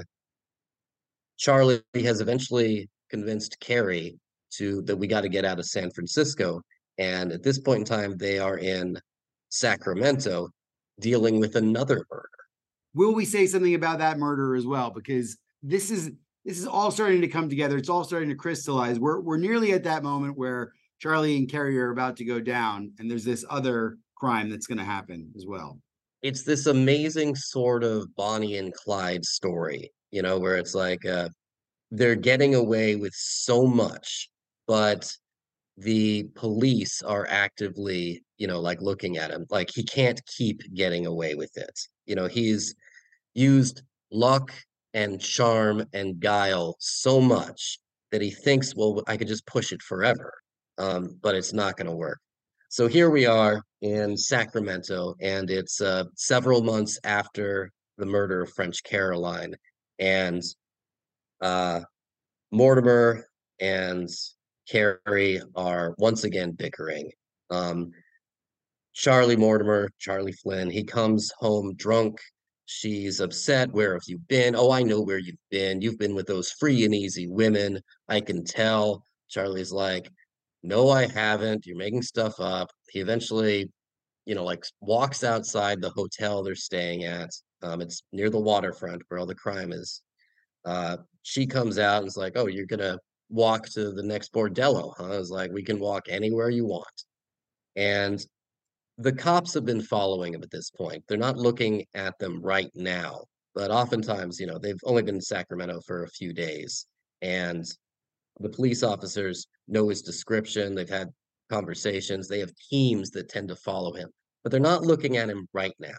Charlie has eventually convinced Carrie that we got to get out of San Francisco. And at this point in time, they are in Sacramento dealing with another murder. Will we say something about that murder as well? Because this is all starting to come together. It's all starting to crystallize. We're nearly at that moment where Charlie and Carrie are about to go down, and there's this other crime that's going to happen as well. It's this amazing sort of Bonnie and Clyde story, where it's like they're getting away with so much, but the police are actively, like looking at him. Like he can't keep getting away with it. He's used luck and charm and guile so much that he thinks, well, I could just push it forever. But it's not going to work. So here we are in Sacramento, and it's several months after the murder of French Caroline, and Mortimer and Carrie are once again bickering. Charlie Mortimer, Charlie Flynn, he comes home drunk. She's upset. Where have you been? Oh, I know where you've been. You've been with those free and easy women. I can tell. Charlie's like, no, I haven't. You're making stuff up. He eventually, like walks outside the hotel they're staying at. It's near the waterfront where all the crime is. She comes out and is like, oh, you're gonna walk to the next bordello, huh? It's like, we can walk anywhere you want. And the cops have been following him at this point. They're not looking at them right now, but oftentimes, they've only been in Sacramento for a few days. And the police officers know his description. They've had conversations. They have teams that tend to follow him, but they're not looking at him right now.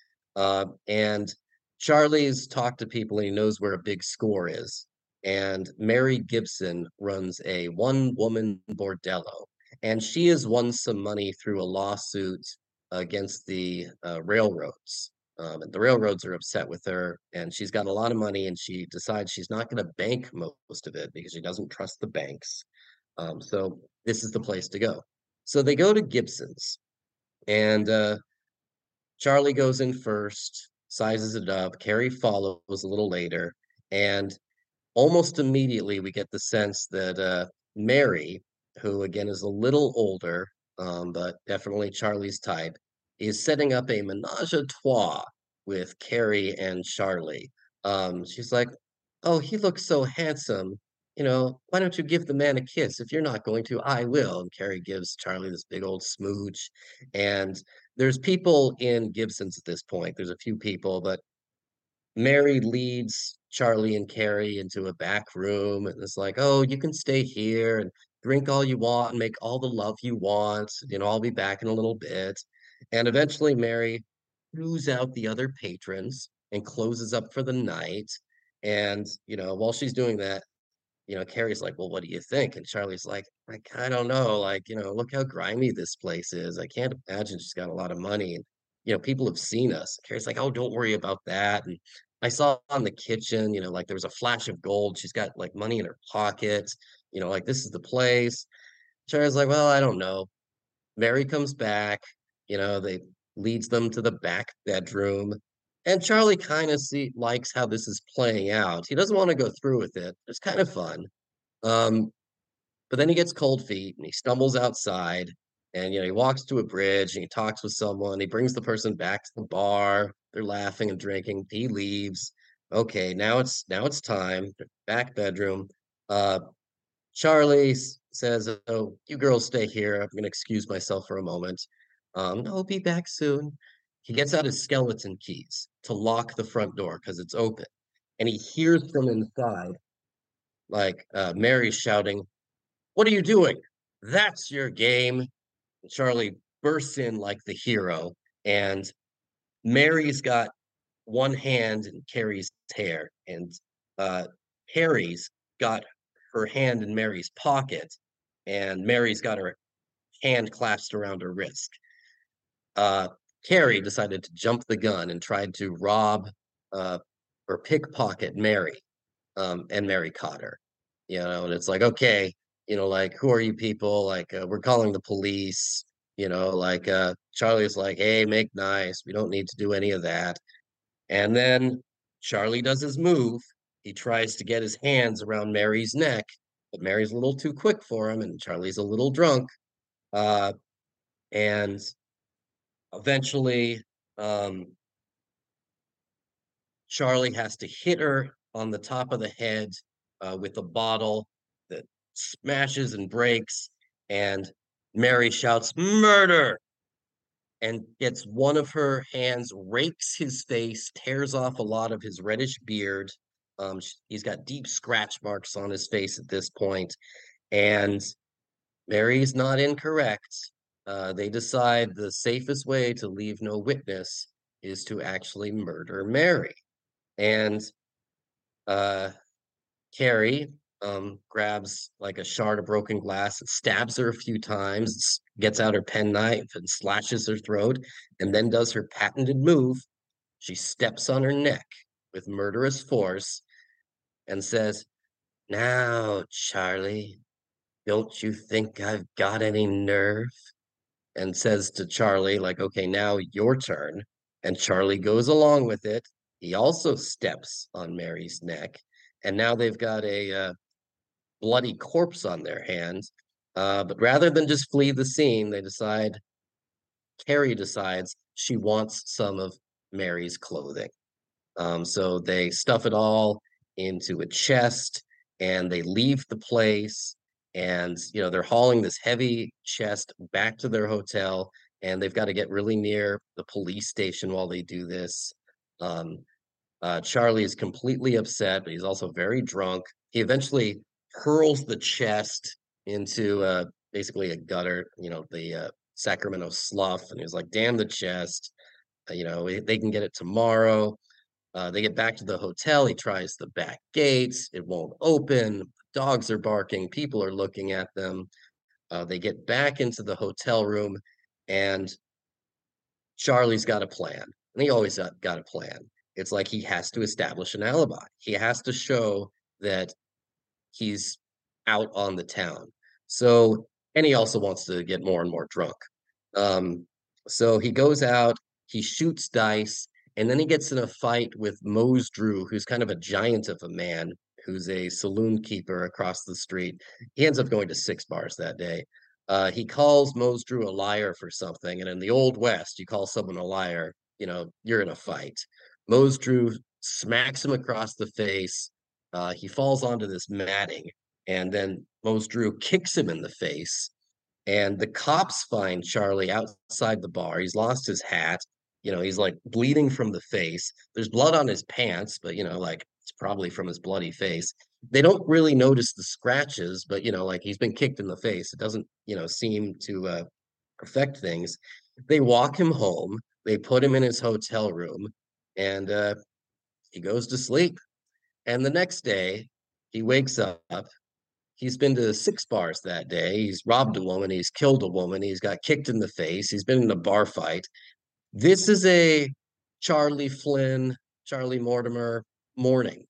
And Charlie's talked to people and he knows where a big score is. And Mary Gibson runs a one-woman bordello, and she has won some money through a lawsuit against the railroads. And the railroads are upset with her, and she's got a lot of money, and she decides she's not going to bank most of it because she doesn't trust the banks. So this is the place to go. So they go to Gibson's, and Charlie goes in first, sizes it up. Carrie follows a little later, and almost immediately we get the sense that Mary, who again is a little older, but definitely Charlie's type, is setting up a menage a trois with Carrie and Charlie. She's like, "Oh, he looks so handsome. Why don't you give the man a kiss? If you're not going to, I will." And Carrie gives Charlie this big old smooch. And there's people in Gibson's at this point. There's a few people, but Mary leads Charlie and Carrie into a back room and it's like, oh, you can stay here and drink all you want and make all the love you want. I'll be back in a little bit. And eventually Mary chews out the other patrons and closes up for the night. And, while she's doing that, Carrie's like, well, what do you think? And Charlie's like, I don't know. Like, look how grimy this place is. I can't imagine she's got a lot of money. And, people have seen us. Carrie's like, oh, don't worry about that. And I saw in the kitchen, like there was a flash of gold. She's got like money in her pocket, like this is the place. Charlie's like, well, I don't know. Mary comes back, they leads them to the back bedroom. And Charlie kind of likes how this is playing out. He doesn't want to go through with it. It's kind of fun. Um, but then he gets cold feet and he stumbles outside and he walks to a bridge and he talks with someone. He brings the person back to the bar. They're laughing and drinking. He leaves. Okay, now it's time. Back bedroom. Uh Charlie says, "Oh, you girls stay here. I'm gonna excuse myself for a moment. I'll be back soon." He gets out his skeleton keys to lock the front door because it's open, and he hears from inside, like Mary shouting, "What are you doing? That's your game!" And Charlie bursts in like the hero, and Mary's got one hand in Carrie's hair, and Harry's got her hand in Mary's pocket, and Mary's got her hand clasped around her wrist. Uh, Carrie decided to jump the gun and tried to rob uh, or pickpocket Mary, and Mary caught her. And it's like, okay, like, who are you people? Like, we're calling the police. Like, Charlie's like, hey, make nice. We don't need to do any of that. And then Charlie does his move. He tries to get his hands around Mary's neck, but Mary's a little too quick for him, and Charlie's a little drunk. Uh, and eventually, um, Charlie has to hit her on the top of the head with a bottle that smashes and breaks, and Mary shouts, "Murder!" and gets one of her hands, rakes his face, tears off a lot of his reddish beard. He's got deep scratch marks on his face at this point, and Mary's not incorrect. They decide the safest way to leave no witness is to actually murder Mary. And uh, Carrie grabs like a shard of broken glass and stabs her a few times, gets out her penknife and slashes her throat, and then does her patented move. She steps on her neck with murderous force and says, "Now, Charlie, don't you think I've got any nerve?" And says to Charlie, like, okay, now your turn. And Charlie goes along with it. He also steps on Mary's neck. And now they've got a bloody corpse on their hands. But rather than just flee the scene, Carrie decides she wants some of Mary's clothing. So they stuff it all into a chest and they leave the place. And, they're hauling this heavy chest back to their hotel, and they've got to get really near the police station while they do this. Um, Charlie is completely upset, but he's also very drunk. He eventually hurls the chest into basically a gutter, the Sacramento slough, and he's like, "Damn the chest! They can get it tomorrow." They get back to the hotel. He tries the back gates. It won't open. Dogs are barking. People are looking at them. They get back into the hotel room, and Charlie's got a plan. And he always got a plan. It's like he has to establish an alibi. He has to show that he's out on the town. So, and he also wants to get more and more drunk. So he goes out, he shoots dice, and then he gets in a fight with Mose Drew, who's kind of a giant of a man, who's a saloon keeper across the street. He ends up going to 6 bars that day. He calls Mose Drew a liar for something, and in the Old West, you call someone a liar, you're in a fight. Mose Drew smacks him across the face. He falls onto this matting, and then Mose Drew kicks him in the face. And the cops find Charlie outside the bar. He's lost his hat. He's like bleeding from the face. There's blood on his pants, but like it's probably from his bloody face. They don't really notice the scratches, but like he's been kicked in the face. It doesn't, seem to affect things. They walk him home. They put him in his hotel room, and he goes to sleep. And the next day, he wakes up. He's been to 6 bars that day. He's robbed a woman. He's killed a woman. He's got kicked in the face. He's been in a bar fight. This is a Charlie Flynn, Charlie Mortimer morning.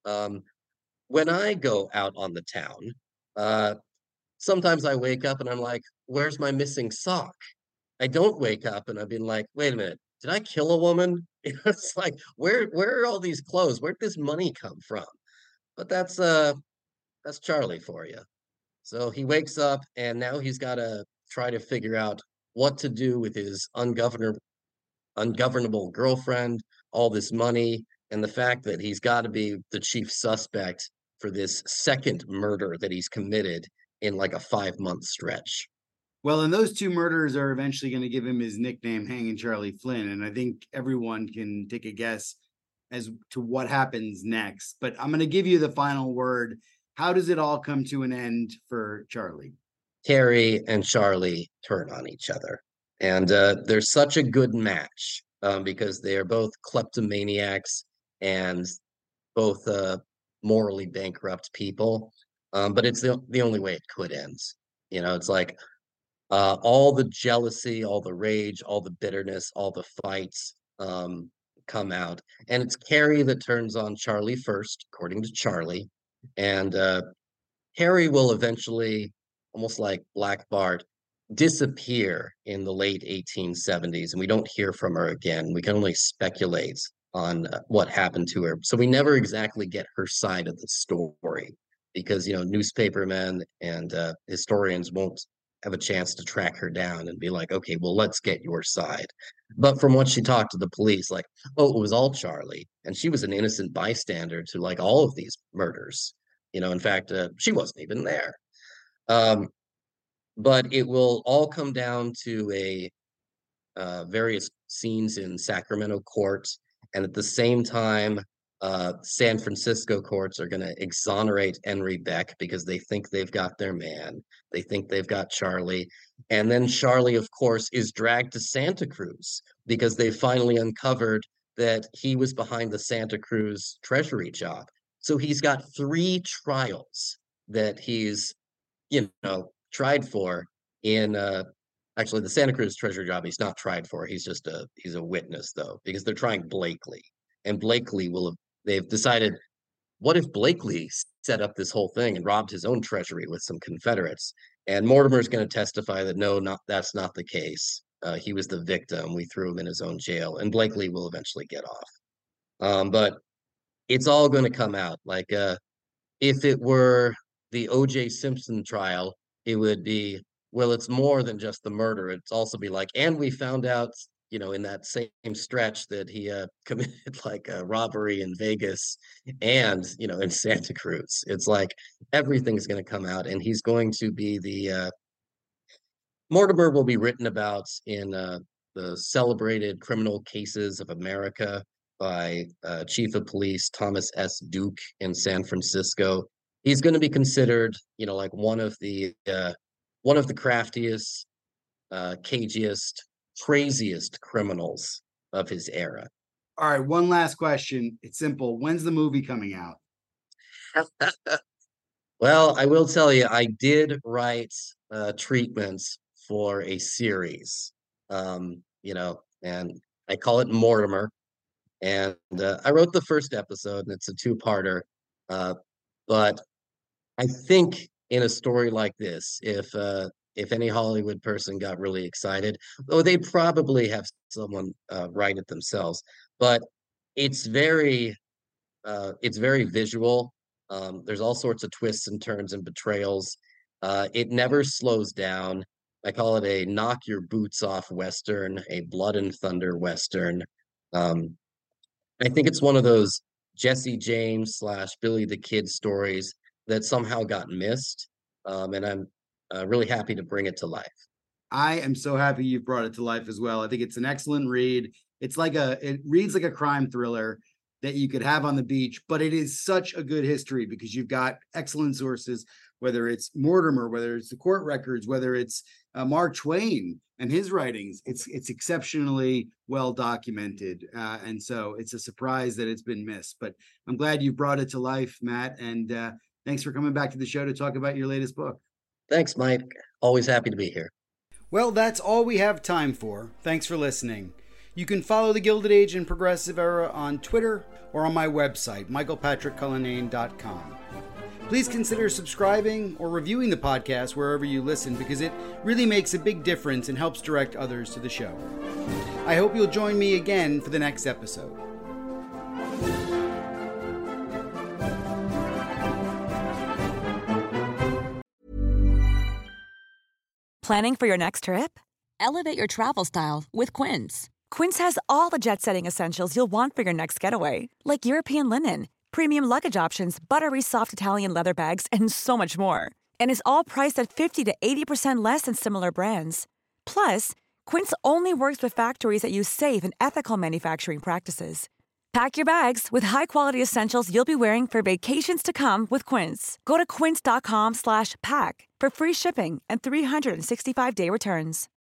When I go out on the town, uh, sometimes I wake up and I'm like, where's my missing sock? I don't wake up and I've been like, wait a minute, did I kill a woman? It's like, where are all these clothes? Where'd this money come from? But that's Charlie for you. So he wakes up and now he's got to try to figure out what to do with his ungovernable girlfriend, all this money, and the fact that he's got to be the chief suspect for this second murder that he's committed in like a 5-month stretch. Well, and those two murders are eventually going to give him his nickname, Hanging Charlie Flynn. And I think everyone can take a guess as to what happens next. But I'm going to give you the final word. How does it all come to an end for Charlie? Carrie and Charlie turn on each other. And they're such a good match because they are both kleptomaniacs and both morally bankrupt people. But it's the only way it could end. You know, it's like all the jealousy, all the rage, all the bitterness, all the fights come out. And it's Carrie that turns on Charlie first, according to Charlie. And Carrie will eventually, almost like Black Bart, disappear in the late 1870s, and we don't hear from her again. We can only speculate on what happened to her. So we never exactly get her side of the story because, you know, newspapermen and historians won't have a chance to track her down and be like, okay, well, let's get your side. But from what she talked to the police, like, oh, it was all Charlie. And she was an innocent bystander to like all of these murders. You know, in fact, she wasn't even there. But it will all come down to a various scenes in Sacramento courts, and at the same time, San Francisco courts are going to exonerate Henry Beck because they think they've got their man. They think they've got Charlie, and then Charlie, of course, is dragged to Santa Cruz because they finally uncovered that he was behind the Santa Cruz Treasury job. So he's got 3 trials that he's, you know, tried for in actually the Santa Cruz Treasury job he's not tried for. He's a witness though, because they're trying Blakely. And Blakely they've decided, what if Blakely set up this whole thing and robbed his own treasury with some Confederates? And Mortimer's going to testify that that's not the case. He was the victim. We threw him in his own jail, and Blakely will eventually get off. But it's all going to come out. Like if it were the O.J. Simpson trial, it would be, well, it's more than just the murder. It's also be like, and we found out, you know, in that same stretch that he committed like a robbery in Vegas and, you know, in Santa Cruz. It's like everything's going to come out, and he's going to be Mortimer will be written about in the Celebrated Criminal Cases of America by Chief of Police Thomas S. Duke in San Francisco. He's going to be considered, you know, like one of the craftiest, cagiest, craziest criminals of his era. All right, one last question. It's simple. When's the movie coming out? Well, I will tell you, I did write treatments for a series, you know, and I call it Mortimer. And I wrote the first episode, and it's a 2-parter. But I think in a story like this, if any Hollywood person got really excited, though they'd probably have someone write it themselves. But it's very visual. There's all sorts of twists and turns and betrayals. It never slows down. I call it a knock your boots off Western, a blood and thunder Western. I think it's one of those Jesse James / Billy the Kid stories that somehow got missed. And I'm really happy to bring it to life. I am so happy you brought it to life as well. I think it's an excellent read. It reads like a crime thriller. that you could have on the beach, but it is such a good history because you've got excellent sources, whether it's Mortimer, whether it's the court records, whether it's Mark Twain and his writings. It's exceptionally well documented. And so it's a surprise that it's been missed, but I'm glad you brought it to life, Matt. And thanks for coming back to the show to talk about your latest book. Thanks, Mike. Always happy to be here. Well, that's all we have time for. Thanks for listening. You can follow The Gilded Age and Progressive Era on Twitter or on my website, michaelpatrickcullinane.com. Please consider subscribing or reviewing the podcast wherever you listen, because it really makes a big difference and helps direct others to the show. I hope you'll join me again for the next episode. Planning for your next trip? Elevate your travel style with Quince. Quince has all the jet-setting essentials you'll want for your next getaway, like European linen, premium luggage options, buttery soft Italian leather bags, and so much more. And is all priced at 50 to 80% less than similar brands. Plus, Quince only works with factories that use safe and ethical manufacturing practices. Pack your bags with high-quality essentials you'll be wearing for vacations to come with Quince. Go to quince.com/pack for free shipping and 365-day returns.